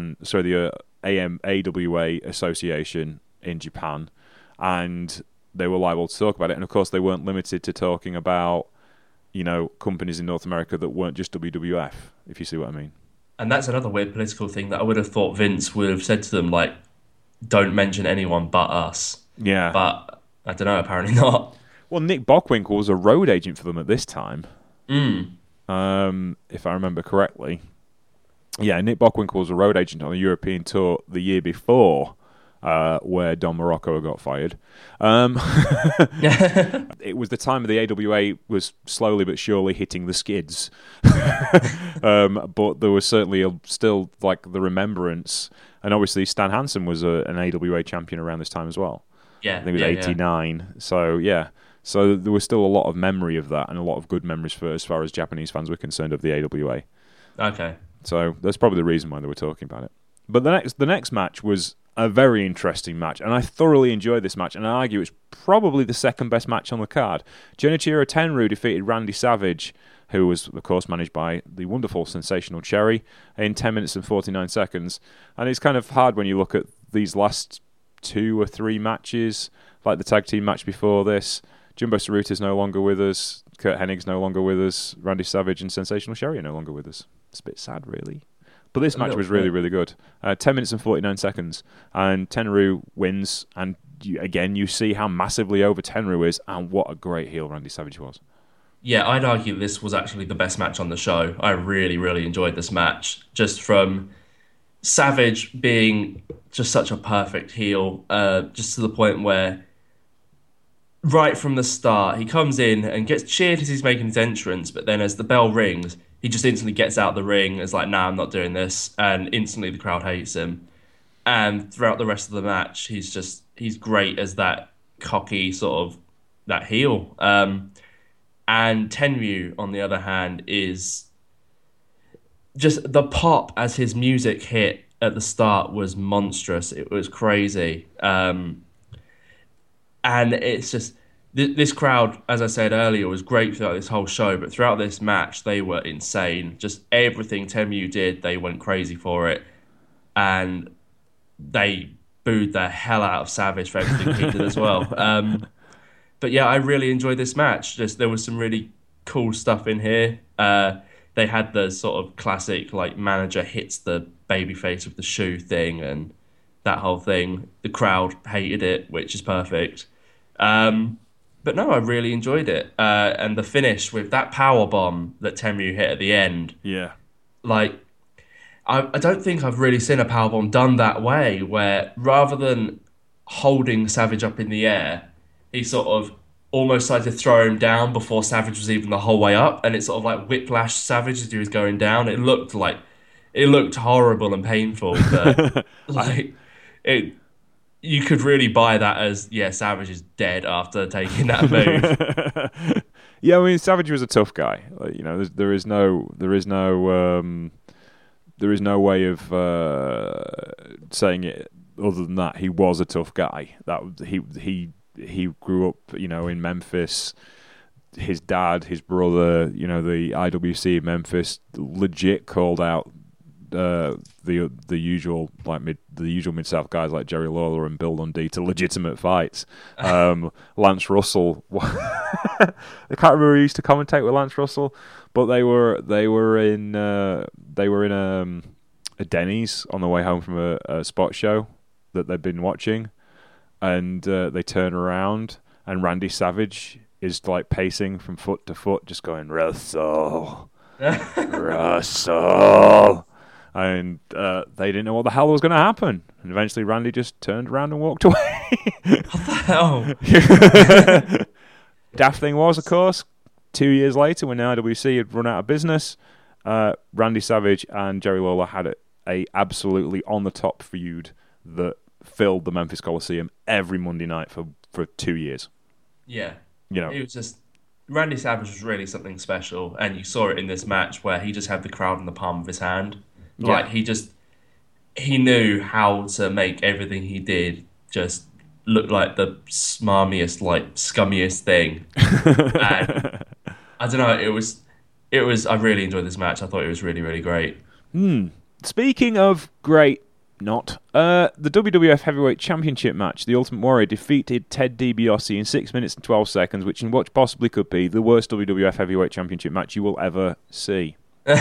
[SPEAKER 2] AWA association in Japan, and they were liable to talk about it. And of course, they weren't limited to talking about, companies in North America that weren't just WWF, if you see what I mean.
[SPEAKER 3] And that's another weird political thing that I would have thought Vince would have said to them, don't mention anyone but us.
[SPEAKER 2] Yeah.
[SPEAKER 3] But I don't know, apparently not.
[SPEAKER 2] Well, Nick Bockwinkel was a road agent for them at this time. If I remember correctly. Yeah, Nick Bockwinkel was a road agent on a European tour the year before, where Don Morocco got fired. It was the time of the AWA was slowly but surely hitting the skids. But there was certainly still the remembrance. And obviously Stan Hansen was an AWA champion around this time as well.
[SPEAKER 3] Yeah,
[SPEAKER 2] I think it was 89. Yeah. So yeah. So there was still a lot of memory of that, and a lot of good memories for as far as Japanese fans were concerned of the AWA.
[SPEAKER 3] Okay.
[SPEAKER 2] So that's probably the reason why they were talking about it. But the next match was a very interesting match, and I thoroughly enjoyed this match, and I argue it's probably the second best match on the card. Genichiro Tenryu defeated Randy Savage, who was, of course, managed by the wonderful, sensational Cherry, in 10 minutes and 49 seconds. And it's kind of hard when you look at these last 2 or 3 matches, like the tag team match before this. Jumbo Tsuruta's no longer with us, Kurt Hennig's no longer with us, Randy Savage and Sensational Cherry are no longer with us. It's a bit sad, really. But this match was really, really good. 10 minutes and 49 seconds. And Tenryu wins. And you see how massively over Tenryu is and what a great heel Randy Savage was.
[SPEAKER 3] Yeah, I'd argue this was actually the best match on the show. I really, really enjoyed this match. Just from Savage being just such a perfect heel, just to the point where right from the start, he comes in and gets cheered as he's making his entrance, but then as the bell rings, he just instantly gets out the ring. It's like, nah, I'm not doing this. And instantly the crowd hates him. And throughout the rest of the match, he's great as that cocky sort of, that heel. And Tenryu, on the other hand, is just the pop as his music hit at the start was monstrous. It was crazy. And it's just, this crowd, as I said earlier, was great throughout this whole show, but throughout this match, they were insane. Just everything Tenryu did, they went crazy for it. And they booed the hell out of Savage for everything he did as well. But yeah, I really enjoyed this match. Just there was some really cool stuff in here. They had the sort of classic, like, manager hits the babyface with the shoe thing and that whole thing. The crowd hated it, which is perfect. But no, I really enjoyed it. And the finish with that power bomb that Tenryu hit at the end.
[SPEAKER 2] Yeah.
[SPEAKER 3] Like, I don't think I've really seen a power bomb done that way, where rather than holding Savage up in the air, he sort of almost tried to throw him down before Savage was even the whole way up, and it sort of like whiplashed Savage as he was going down. It looked horrible and painful, but like it. You could really buy that as, yeah, Savage is dead after taking that move.
[SPEAKER 2] Yeah, I mean, Savage was a tough guy. Like, you know, there is no way of saying it other than that. He was a tough guy. That he grew up, you know, in Memphis. His dad, his brother, you know, the IWC Memphis legit called out the usual Mid-South guys like Jerry Lawler and Bill Dundee to legitimate fights. Lance Russell, I can't remember who used to commentate with Lance Russell, but they were in a Denny's on the way home from a spot show that they'd been watching, and they turn around and Randy Savage is like pacing from foot to foot, just going, Russell. And they didn't know what the hell was going to happen. And eventually Randy just turned around and walked away.
[SPEAKER 3] What the hell?
[SPEAKER 2] Daft thing was, of course, 2 years later when the IWC had run out of business, Randy Savage and Jerry Lawler had a absolutely on-the-top feud that filled the Memphis Coliseum every Monday night for 2 years.
[SPEAKER 3] Yeah.
[SPEAKER 2] You know,
[SPEAKER 3] it was just... Randy Savage was really something special, and you saw it in this match where he just had the crowd in the palm of his hand.
[SPEAKER 2] Yeah.
[SPEAKER 3] Like, he knew how to make everything he did just look like the smarmiest, like, scummiest thing. And I don't know, it was, I really enjoyed this match. I thought it was really, really great.
[SPEAKER 2] Speaking of great, the WWF Heavyweight Championship match, the Ultimate Warrior defeated Ted DiBiase in 6 minutes and 12 seconds, which in what possibly could be the worst WWF Heavyweight Championship match you will ever see.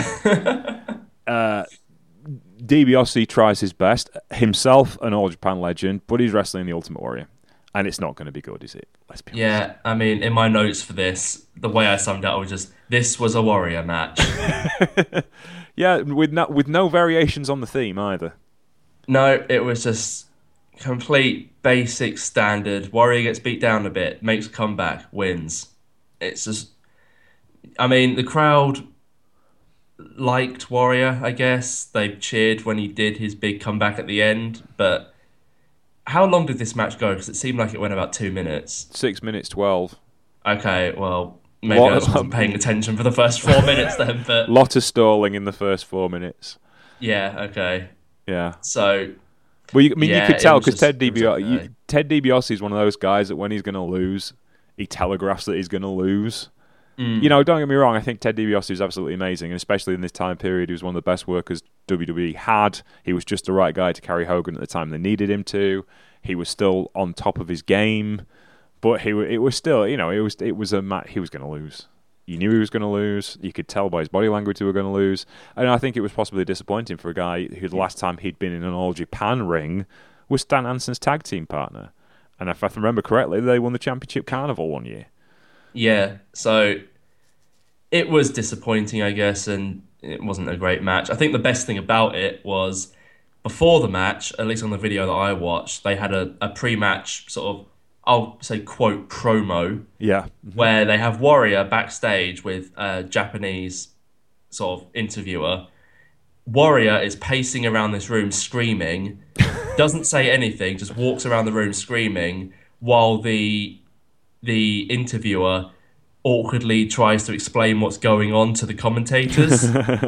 [SPEAKER 2] DiBiase tries his best, himself an All Japan legend, but he's wrestling the Ultimate Warrior. And it's not going to be good, is it? Let's be honest.
[SPEAKER 3] Yeah, I mean, in my notes for this, the way I summed it up was just, this was a Warrior match.
[SPEAKER 2] Yeah, with no variations on the theme either.
[SPEAKER 3] No, it was just complete, basic, standard. Warrior gets beat down a bit, makes a comeback, wins. It's just... I mean, the crowd liked Warrior, I guess. They cheered when he did his big comeback at the end, but how long did this match go? Because it seemed like it went about 2 minutes.
[SPEAKER 2] 6 minutes 12.
[SPEAKER 3] Okay, well, maybe I just wasn't paying attention for the first 4 minutes then, but
[SPEAKER 2] Lot of stalling in the first 4 minutes.
[SPEAKER 3] yeah, okay.
[SPEAKER 2] Yeah.
[SPEAKER 3] So,
[SPEAKER 2] Well, you
[SPEAKER 3] yeah,
[SPEAKER 2] could
[SPEAKER 3] it
[SPEAKER 2] tell
[SPEAKER 3] was
[SPEAKER 2] because
[SPEAKER 3] just- it was okay.
[SPEAKER 2] Ted DiBiase is one of those guys that when he's going to lose, he telegraphs that he's going to lose. You know, don't get me wrong. I think Ted DiBiase is absolutely amazing, and especially in this time period, he was one of the best workers WWE had. He was just the right guy to carry Hogan at the time they needed him to. He was still on top of his game, but it was still, you know, it was a match he was going to lose. You knew he was going to lose. You could tell by his body language he was going to lose. And I think it was possibly disappointing for a guy who the last time he'd been in an All Japan ring was Stan Hansen's tag team partner. And if I remember correctly, they won the Championship Carnival one year.
[SPEAKER 3] Yeah, so it was disappointing, I guess, and it wasn't a great match. I think the best thing about it was before the match, at least on the video that I watched, they had a pre-match sort of, I'll say, quote, promo,
[SPEAKER 2] Yeah.
[SPEAKER 3] where they have Warrior backstage with a Japanese sort of interviewer. Warrior is pacing around this room screaming, doesn't say anything, just walks around the room screaming, while the interviewer awkwardly tries to explain what's going on to the commentators.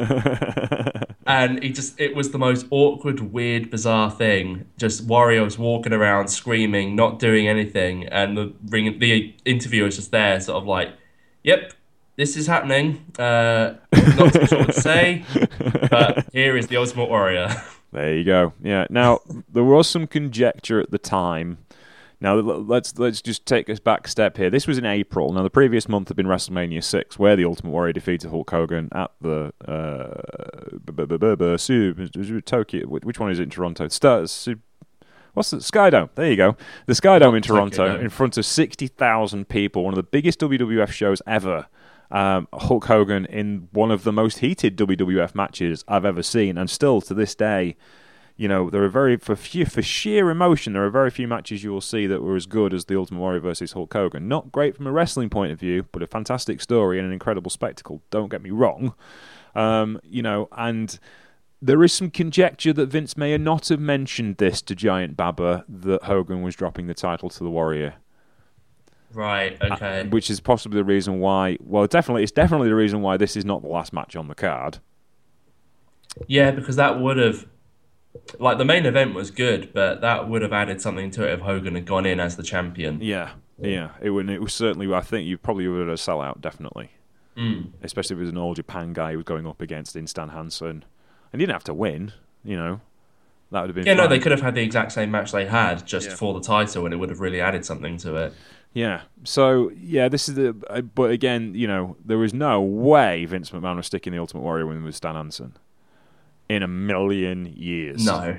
[SPEAKER 3] And it was the most awkward, weird, bizarre thing. Just Warrior was walking around screaming, not doing anything, and the interviewer is just there, sort of like, "Yep, this is happening. Not too sure what to say, but here is the Ultimate Warrior."
[SPEAKER 2] There you go. Yeah. Now, there was some conjecture at the time. Now, let's just take us back a step here. This was in April. Now, the previous month had been WrestleMania 6, where the Ultimate Warrior defeated Hulk Hogan at the Tokyo. Which one is it in Toronto? What's the Skydome? There you go. The Skydome in Toronto, in front of 60,000 people. One of the biggest WWF shows ever. Hulk Hogan in one of the most heated WWF matches I've ever seen, and still to this day. You know, there are for sheer emotion, there are very few matches you will see that were as good as the Ultimate Warrior versus Hulk Hogan. Not great from a wrestling point of view, but a fantastic story and an incredible spectacle. Don't get me wrong. You know, and there is some conjecture that Vince may not have mentioned this to Giant Baba, that Hogan was dropping the title to the Warrior.
[SPEAKER 3] Right. Okay.
[SPEAKER 2] Which is possibly the reason why. Well, it's definitely the reason why this is not the last match on the card.
[SPEAKER 3] Yeah, because that would have. Like, the main event was good, but that would have added something to it if Hogan had gone in as the champion.
[SPEAKER 2] Yeah. It was certainly, I think you probably would have sell out, definitely. Especially if it was an All Japan guy who was going up against Stan Hansen. And he didn't have to win, you know. That would have been fine.
[SPEAKER 3] No, they could have had the exact same match they had just for the title, and it would have really added something to it.
[SPEAKER 2] Yeah. So, yeah, this is the... But again, you know, there was no way Vince McMahon was sticking the Ultimate Warrior with Stan Hansen. In a million years.
[SPEAKER 3] No.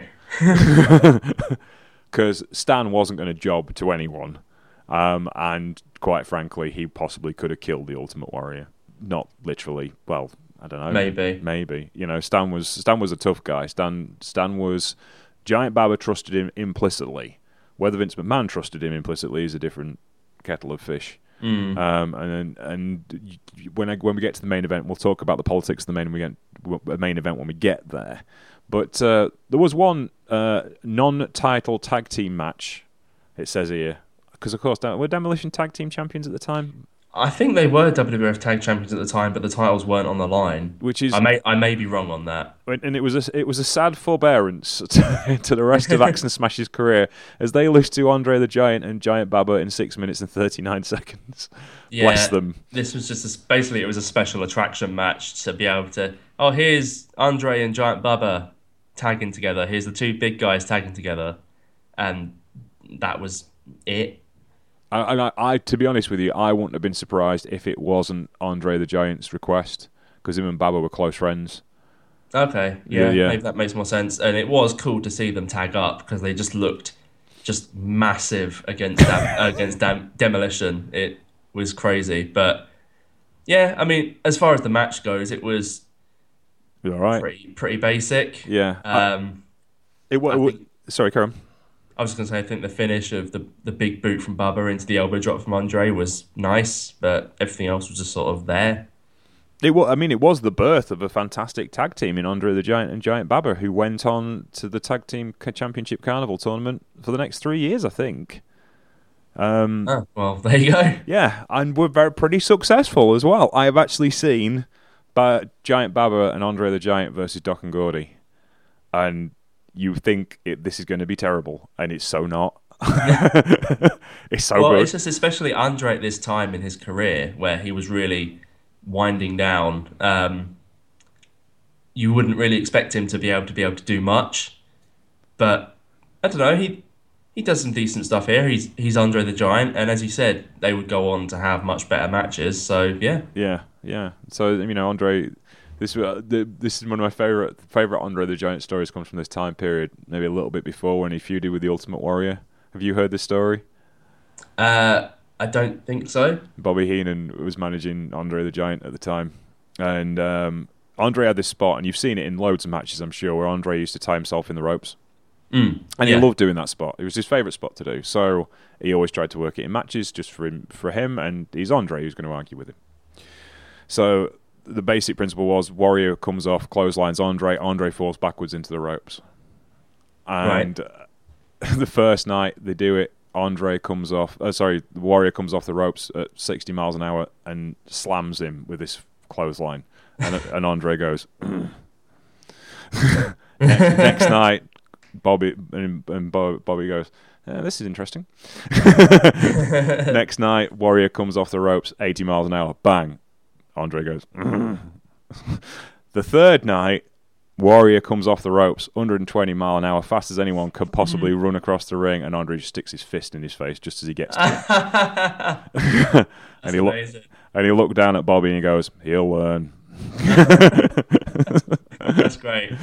[SPEAKER 2] Because Stan wasn't going to job to anyone. And quite frankly, he possibly could have killed the Ultimate Warrior. Not literally. Well, I don't know. Maybe. You know, Stan was a tough guy. Stan was... Giant Baba trusted him implicitly. Whether Vince McMahon trusted him implicitly is a different kettle of fish. And when we get to the main event, we'll talk about the politics of the main event when we get there. But there was one non-title tag team match, it says here, because of course were Demolition tag team champions at the time.
[SPEAKER 3] I think they were WWF Tag Champions at the time, but the titles weren't on the line.
[SPEAKER 2] Which is
[SPEAKER 3] I may be wrong on that.
[SPEAKER 2] And it was a sad forbearance to the rest of Axe and Smash's career as they lose to Andre the Giant and Giant Baba in 6 minutes and 39 seconds.
[SPEAKER 3] Yeah,
[SPEAKER 2] Bless them.
[SPEAKER 3] This was just basically it was a special attraction match to be able to. Oh, here's Andre and Giant Baba tagging together. Here's the two big guys tagging together, and that was it.
[SPEAKER 2] I, to be honest with you, I wouldn't have been surprised if it wasn't Andre the Giant's request, because him and Baba were close friends.
[SPEAKER 3] Okay, yeah, maybe that makes more sense. And it was cool to see them tag up because they just looked just massive against Demolition. It was crazy, but yeah, I mean, as far as the match goes, it was
[SPEAKER 2] all right,
[SPEAKER 3] pretty basic.
[SPEAKER 2] Yeah. Sorry, Karen.
[SPEAKER 3] I was just going to say, I think the finish of the big boot from Baba into the elbow drop from Andre was nice, but everything else was just sort of there.
[SPEAKER 2] It was the birth of a fantastic tag team in Andre the Giant and Giant Baba, who went on to the Tag Team Championship Carnival tournament for the next 3 years, I think.
[SPEAKER 3] Oh, well, there you go.
[SPEAKER 2] Yeah, and we're pretty successful as well. I have actually seen Giant Baba and Andre the Giant versus Doc and Gordy, and you think this is going to be terrible, and it's so not. It's so good.
[SPEAKER 3] It's just especially Andre at this time in his career where he was really winding down. You wouldn't really expect him to be able to do much, but I don't know. He does some decent stuff here. He's Andre the Giant, and as you said, they would go on to have much better matches. So yeah,
[SPEAKER 2] yeah. So Andre, this is one of my favorite Andre the Giant stories. Comes from this time period, maybe a little bit before when he feuded with the Ultimate Warrior. Have you heard this story?
[SPEAKER 3] I don't think so.
[SPEAKER 2] Bobby Heenan was managing Andre the Giant at the time, and Andre had this spot, and you've seen it in loads of matches, I'm sure, where Andre used to tie himself in the ropes. And he loved doing that spot. It was his favourite spot to do. So he always tried to work it in matches just for him, and he's Andre who's going to argue with him. So the basic principle was Warrior comes off, clotheslines Andre falls backwards into the ropes. And the first night they do it, the Warrior comes off the ropes at 60 miles an hour and slams him with this clothesline. And Andre goes... Next night, Bobby goes, this is interesting. Next night, Warrior comes off the ropes, 80 miles an hour. Bang. Andre goes. The third night, Warrior comes off the ropes, 120 mile an hour, fast as anyone could possibly run across the ring, and Andre just sticks his fist in his face just as he gets to it. And he looked down at Bobby and he goes, he'll learn.
[SPEAKER 3] That's great.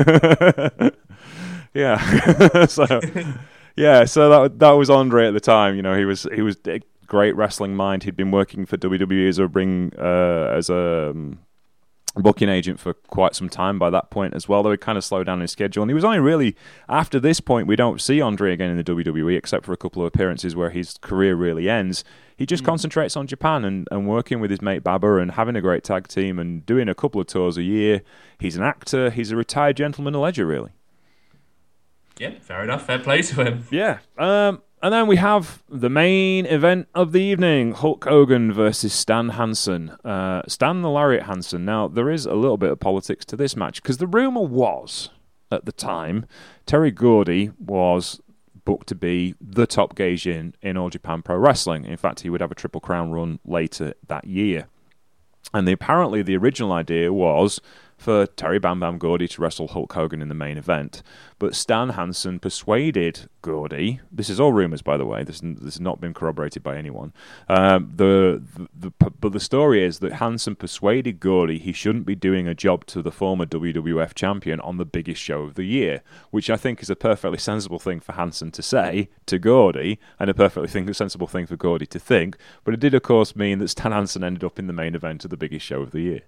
[SPEAKER 2] So that was Andre at the time. He was a great wrestling mind. He'd been working for WWE as a booking agent for quite some time by that point as well. Though he kind of slowed down his schedule, and he was only really after this point we don't see Andre again in the WWE except for a couple of appearances where his career really ends. He just concentrates on Japan and working with his mate Baba and having a great tag team and doing a couple of tours a year. He's an actor. He's a retired gentleman of leisure, really.
[SPEAKER 3] Yeah, fair enough. Fair play to him.
[SPEAKER 2] Yeah. And then we have the main event of the evening, Hulk Hogan versus Stan Hansen. Stan the Lariat Hansen. Now, there is a little bit of politics to this match, because the rumour was, at the time, Terry Gordy was booked to be the top Gaijin in All Japan Pro Wrestling. In fact, he would have a Triple Crown run later that year. And apparently the original idea was for Terry Bam Bam Gordy to wrestle Hulk Hogan in the main event. But Stan Hansen persuaded Gordy, this is all rumours by the way, this has not been corroborated by anyone, but the story is that Hansen persuaded Gordy he shouldn't be doing a job to the former WWF champion on the biggest show of the year, which I think is a perfectly sensible thing for Hansen to say to Gordy, and a perfectly sensible thing for Gordy to think, but it did of course mean that Stan Hansen ended up in the main event of the biggest show of the year.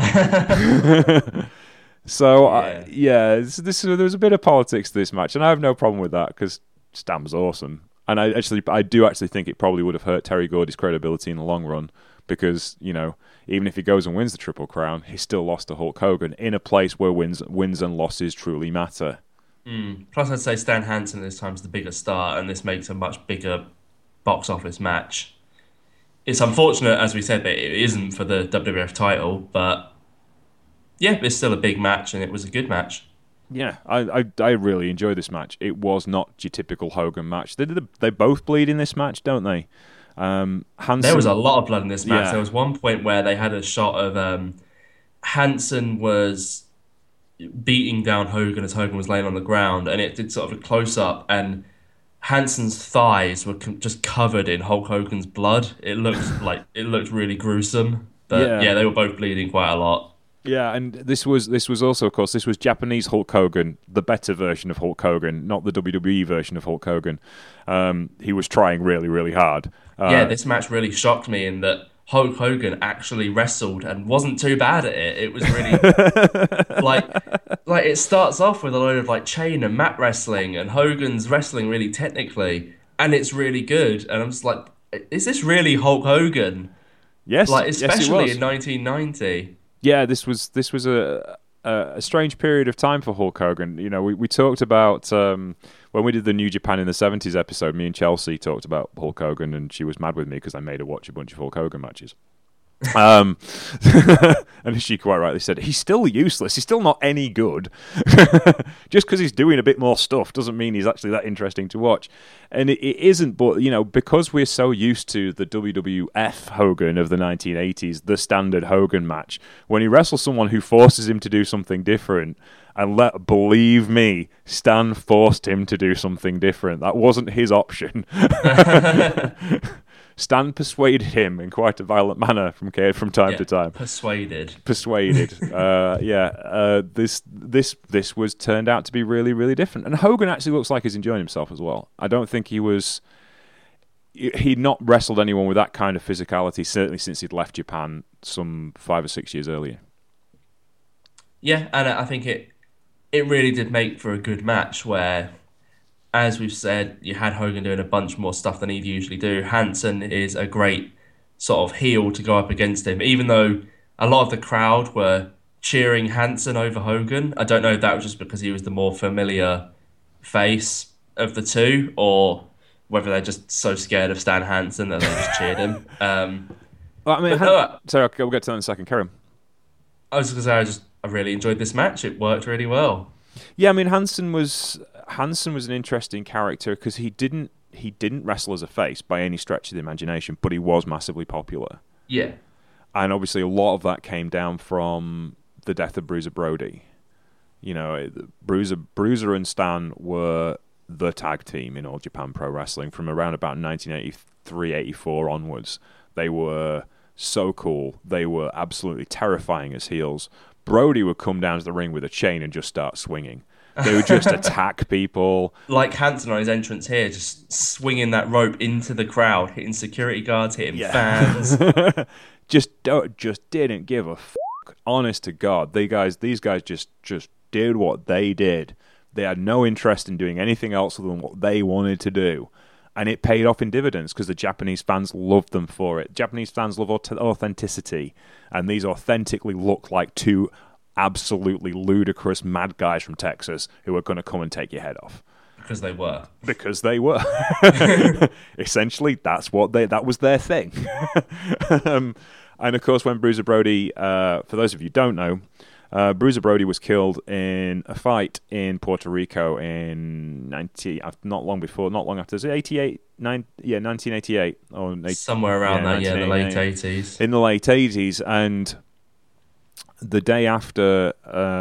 [SPEAKER 2] So there was a bit of politics to this match, and I have no problem with that because Stan was awesome, and I do actually think it probably would have hurt Terry Gordy's credibility in the long run because even if he goes and wins the Triple Crown, he still lost to Hulk Hogan in a place where wins and losses truly matter.
[SPEAKER 3] Plus, I'd say Stan Hansen this time is the bigger star, and this makes a much bigger box office match. It's unfortunate, as we said, that it isn't for the WWF title, but yeah, it's still a big match, and it was a good match.
[SPEAKER 2] Yeah, I really enjoyed this match. It was not your typical Hogan match. They both bleed in this match, don't they? Hansen,
[SPEAKER 3] there was a lot of blood in this match.
[SPEAKER 2] Yeah.
[SPEAKER 3] There was one point where they had a shot of Hansen was beating down Hogan as Hogan was laying on the ground, and it did sort of a close-up, and Hansen's thighs were just covered in Hulk Hogan's blood. It looked really gruesome. But yeah, they were both bleeding quite a lot.
[SPEAKER 2] Yeah, and this was also, of course, this was Japanese Hulk Hogan, the better version of Hulk Hogan, not the WWE version of Hulk Hogan. He was trying really, really hard.
[SPEAKER 3] This match really shocked me in that Hulk Hogan actually wrestled and wasn't too bad at it. It was really like it starts off with a load of chain and mat wrestling, and Hogan's wrestling really technically, and it's really good. And I'm just like, is this really Hulk Hogan?
[SPEAKER 2] Yes,
[SPEAKER 3] especially
[SPEAKER 2] yes,
[SPEAKER 3] in 1990.
[SPEAKER 2] Yeah, this was a strange period of time for Hulk Hogan. You know, we talked about when we did the New Japan in the 70s episode, me and Chelsea talked about Hulk Hogan, and she was mad with me because I made her watch a bunch of Hulk Hogan matches. And she quite rightly said, he's still useless, he's still not any good. Just because he's doing a bit more stuff doesn't mean he's actually that interesting to watch. And it isn't, but you know, because we're so used to the WWF Hogan of the 1980s, the standard Hogan match, when he wrestles someone who forces him to do something different, and believe me, Stan forced him to do something different. That wasn't his option. Stan persuaded him in quite a violent manner from time to time.
[SPEAKER 3] Persuaded.
[SPEAKER 2] This was turned out to be really, really different. And Hogan actually looks like he's enjoying himself as well. I don't think he'd not wrestled anyone with that kind of physicality, certainly since he'd left Japan some 5 or 6 years earlier.
[SPEAKER 3] Yeah, and I think it really did make for a good match where, as we've said, you had Hogan doing a bunch more stuff than he'd usually do. Hansen is a great sort of heel to go up against him, even though a lot of the crowd were cheering Hansen over Hogan. I don't know if that was just because he was the more familiar face of the two, or whether they're just so scared of Stan Hansen that they just cheered him.
[SPEAKER 2] Well, I mean, sorry, we'll get to that in a second. Carry on.
[SPEAKER 3] I was going to say, I really enjoyed this match. It worked really well.
[SPEAKER 2] Yeah, I mean, Hansen was an interesting character because he didn't wrestle as a face by any stretch of the imagination, but he was massively popular.
[SPEAKER 3] Yeah.
[SPEAKER 2] And obviously a lot of that came down from the death of Bruiser Brody. You know, Bruiser and Stan were the tag team in All Japan Pro Wrestling from around about 1983-84 onwards. They were so cool. They were absolutely terrifying as heels. Brody would come down to the ring with a chain and just start swinging. They would just attack people.
[SPEAKER 3] Like Hansen on his entrance here, just swinging that rope into the crowd, hitting security guards, hitting fans.
[SPEAKER 2] just didn't give a fuck. Honest to God, these guys just did what they did. They had no interest in doing anything else other than what they wanted to do. And it paid off in dividends because the Japanese fans loved them for it. Japanese fans love authenticity. And these authentically look like two absolutely ludicrous mad guys from Texas who are going to come and take your head off.
[SPEAKER 3] Because they were.
[SPEAKER 2] Essentially, that was their thing. And of course, when Bruiser Brody, for those of you who don't know, Bruiser Brody was killed in a fight in Puerto Rico in 1988 or
[SPEAKER 3] somewhere around that, the late 80s.
[SPEAKER 2] In the late 80s, and the day after,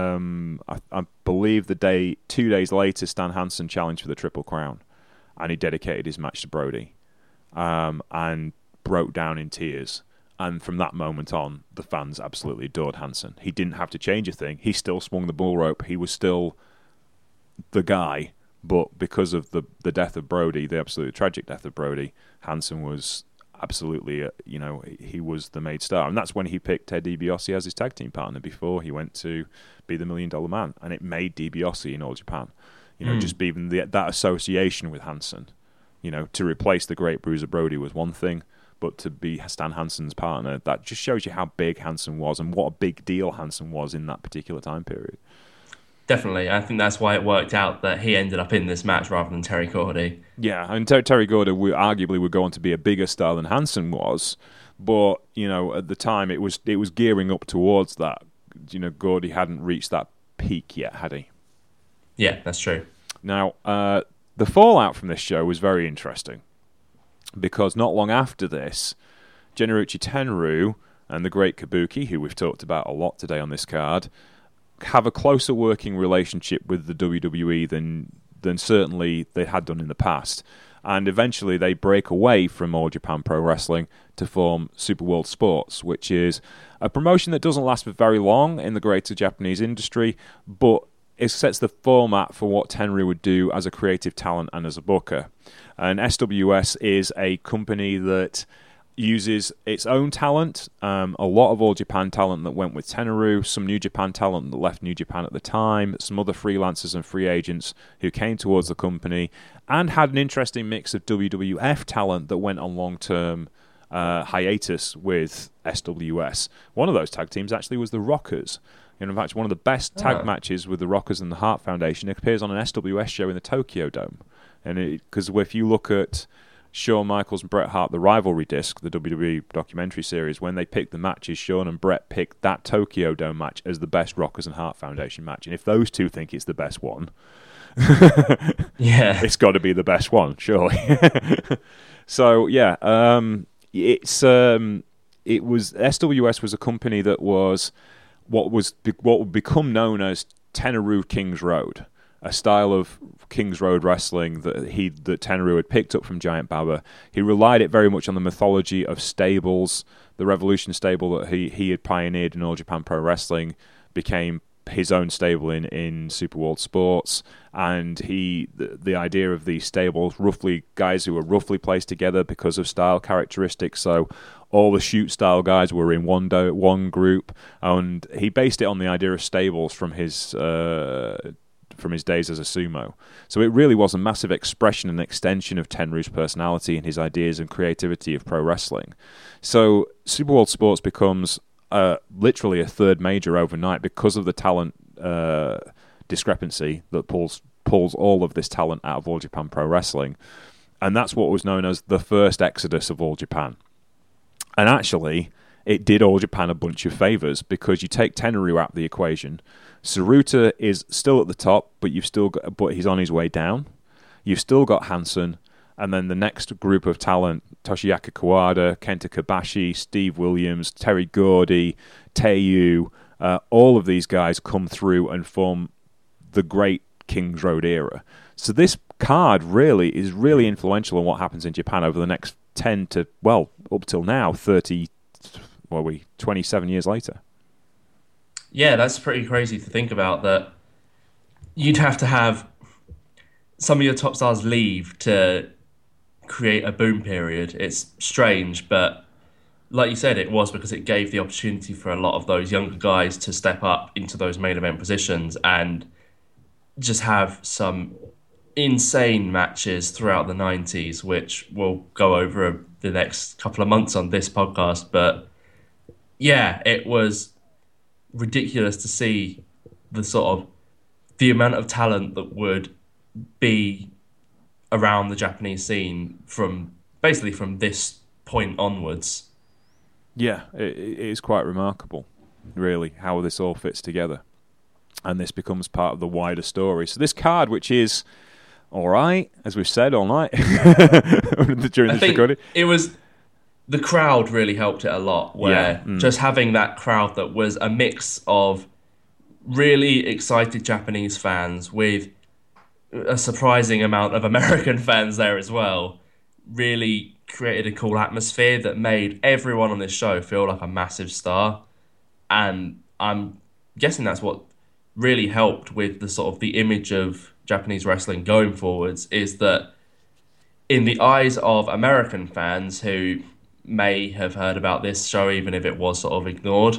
[SPEAKER 2] I believe 2 days later, Stan Hansen challenged for the Triple Crown, and he dedicated his match to Brody, and broke down in tears. And from that moment on, the fans absolutely adored Hansen. He didn't have to change a thing. He still swung the bull rope. He was still the guy. But because of the death of Brody, the absolutely tragic death of Brody, Hansen was absolutely, he was the made star. And that's when he picked Ted DiBiase as his tag team partner before he went to be the $1 Million Man. And it made DiBiase in All Japan. Just even that association with Hansen, to replace the great Bruiser Brody was one thing. But to be Stan Hansen's partner, that just shows you how big Hansen was and what a big deal Hansen was in that particular time period.
[SPEAKER 3] Definitely. I think that's why it worked out that he ended up in this match rather than Terry Gordy.
[SPEAKER 2] Yeah, and Terry Gordy arguably would go on to be a bigger star than Hansen was. But, at the time, it was gearing up towards that. Gordy hadn't reached that peak yet, had he?
[SPEAKER 3] Yeah, that's true.
[SPEAKER 2] Now, the fallout from this show was very interesting. Because not long after this, Geniruchi Tenryu and the great Kabuki, who we've talked about a lot today on this card, have a closer working relationship with the WWE than certainly they had done in the past. And eventually they break away from All Japan Pro Wrestling to form Super World Sports, which is a promotion that doesn't last for very long in the greater Japanese industry, but it sets the format for what Tenryu would do as a creative talent and as a booker. And SWS is a company that uses its own talent, a lot of All Japan talent that went with Tenryu, some New Japan talent that left New Japan at the time, some other freelancers and free agents who came towards the company, and had an interesting mix of WWF talent that went on long-term hiatus with SWS. One of those tag teams actually was the Rockers. In fact, one of the best tag matches with the Rockers and the Hart Foundation appears on an SWS show in the Tokyo Dome. And because if you look at Shawn Michaels and Bret Hart, the rivalry disc, the WWE documentary series, when they picked the matches, Shawn and Bret picked that Tokyo Dome match as the best Rockers and Hart Foundation match. And if those two think it's the best one, it's got to be the best one, surely. So yeah, it was SWS was a company that was what would become known as Tenryu Kings Road, a style of Kings Road wrestling that Tenryu had picked up from Giant Baba. He relied it very much on the mythology of stables. The Revolution stable that he had pioneered in All Japan Pro Wrestling became his own stable in Super World Sports, and the idea of these stables, roughly guys who were roughly placed together because of style characteristics. So all the shoot style guys were in one group, and he based it on the idea of stables from his days as a sumo. So it really was a massive expression and extension of Tenryu's personality and his ideas and creativity of pro wrestling. So Super World Sports becomes literally a third major overnight because of the talent discrepancy that pulls all of this talent out of All Japan Pro Wrestling. And that's what was known as the first exodus of All Japan. And actually, it did All Japan a bunch of favors, because you take Tenryu out of the equation. Tsuruta is still at the top, but he's on his way down. You've still got Hansen, and then the next group of talent, Toshiaki Kawada, Kenta Kobashi, Steve Williams, Terry Gordy, Teiyu, all of these guys come through and form the great Kings Road era. So this card is really influential on what happens in Japan over the next 10 to, up till now, 27 years later.
[SPEAKER 3] Yeah, that's pretty crazy to think about, that you'd have to have some of your top stars leave to create a boom period. It's strange, but like you said, it was because it gave the opportunity for a lot of those younger guys to step up into those main event positions and just have some insane matches throughout the 90s, which we'll go over the next couple of months on this podcast. But yeah, it was ridiculous to see the amount of talent that would be around the Japanese scene from this point onwards.
[SPEAKER 2] Yeah, it is quite remarkable, really, how this all fits together. And this becomes part of the wider story. So this card, which is all right, as we've said all night during this recording.
[SPEAKER 3] It was, the crowd really helped it a lot, where just having that crowd that was a mix of really excited Japanese fans with a surprising amount of American fans there as well, really created a cool atmosphere that made everyone on this show feel like a massive star. And I'm guessing that's what really helped with the image of Japanese wrestling going forwards, is that in the eyes of American fans who may have heard about this show, even if it was sort of ignored,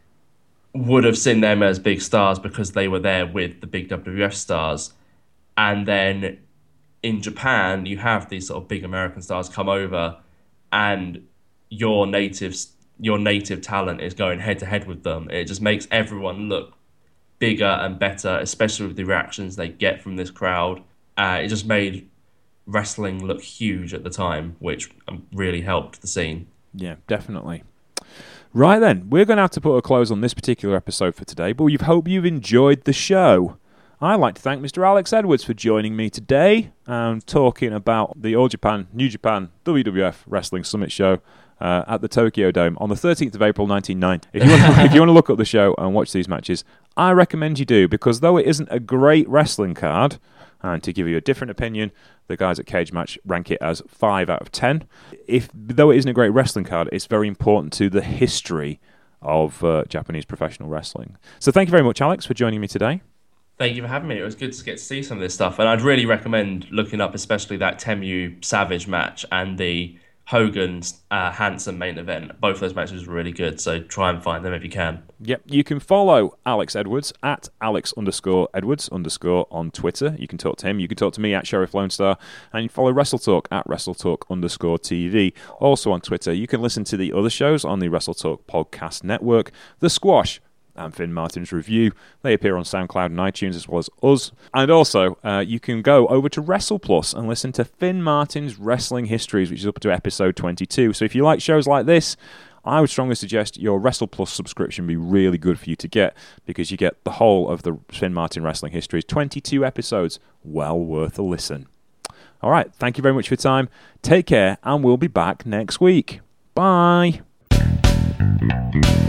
[SPEAKER 3] would have seen them as big stars because they were there with the big WWF stars. And then in Japan, you have these sort of big American stars come over, and your native talent is going head to head with them. It just makes everyone look bigger and better, especially with the reactions they get from this crowd. It just made wrestling look huge at the time, which really helped the scene.
[SPEAKER 2] Yeah, definitely. Right then, we're going to have to put a close on this particular episode for today, but we hope you've enjoyed the show. I'd like to thank Mr. Alex Edwards for joining me today and talking about the All Japan, New Japan, WWF Wrestling Summit show at the Tokyo Dome on the 13th of April 1990. If you want to look up the show and watch these matches, I recommend you do, because though it isn't a great wrestling card, and to give you a different opinion, the guys at Cage Match rank it as 5 out of 10. Though it isn't a great wrestling card, it's very important to the history of Japanese professional wrestling. So thank you very much, Alex, for joining me today.
[SPEAKER 3] Thank you for having me. It was good to get to see some of this stuff, and I'd really recommend looking up especially that Temu Savage match and the Hogan's Hanson main event. Both those matches were really good, so try and find them if you can.
[SPEAKER 2] Yep, you can follow Alex Edwards at Alex_Edwards_ on Twitter. You can talk to him. You can talk to me at Sheriff Lone Star, and you follow WrestleTalk at WrestleTalk_TV. Also on Twitter, you can listen to the other shows on the WrestleTalk Podcast Network, The Squash, and Finn Martin's Review. They appear on SoundCloud and iTunes as well as us. And also, you can go over to WrestlePlus and listen to Finn Martin's Wrestling Histories, which is up to episode 22. So if you like shows like this, I would strongly suggest your WrestlePlus subscription be really good for you to get, because you get the whole of the Finn Martin Wrestling Histories, 22 episodes, well worth a listen. All right, thank you very much for your time. Take care, and we'll be back next week. Bye.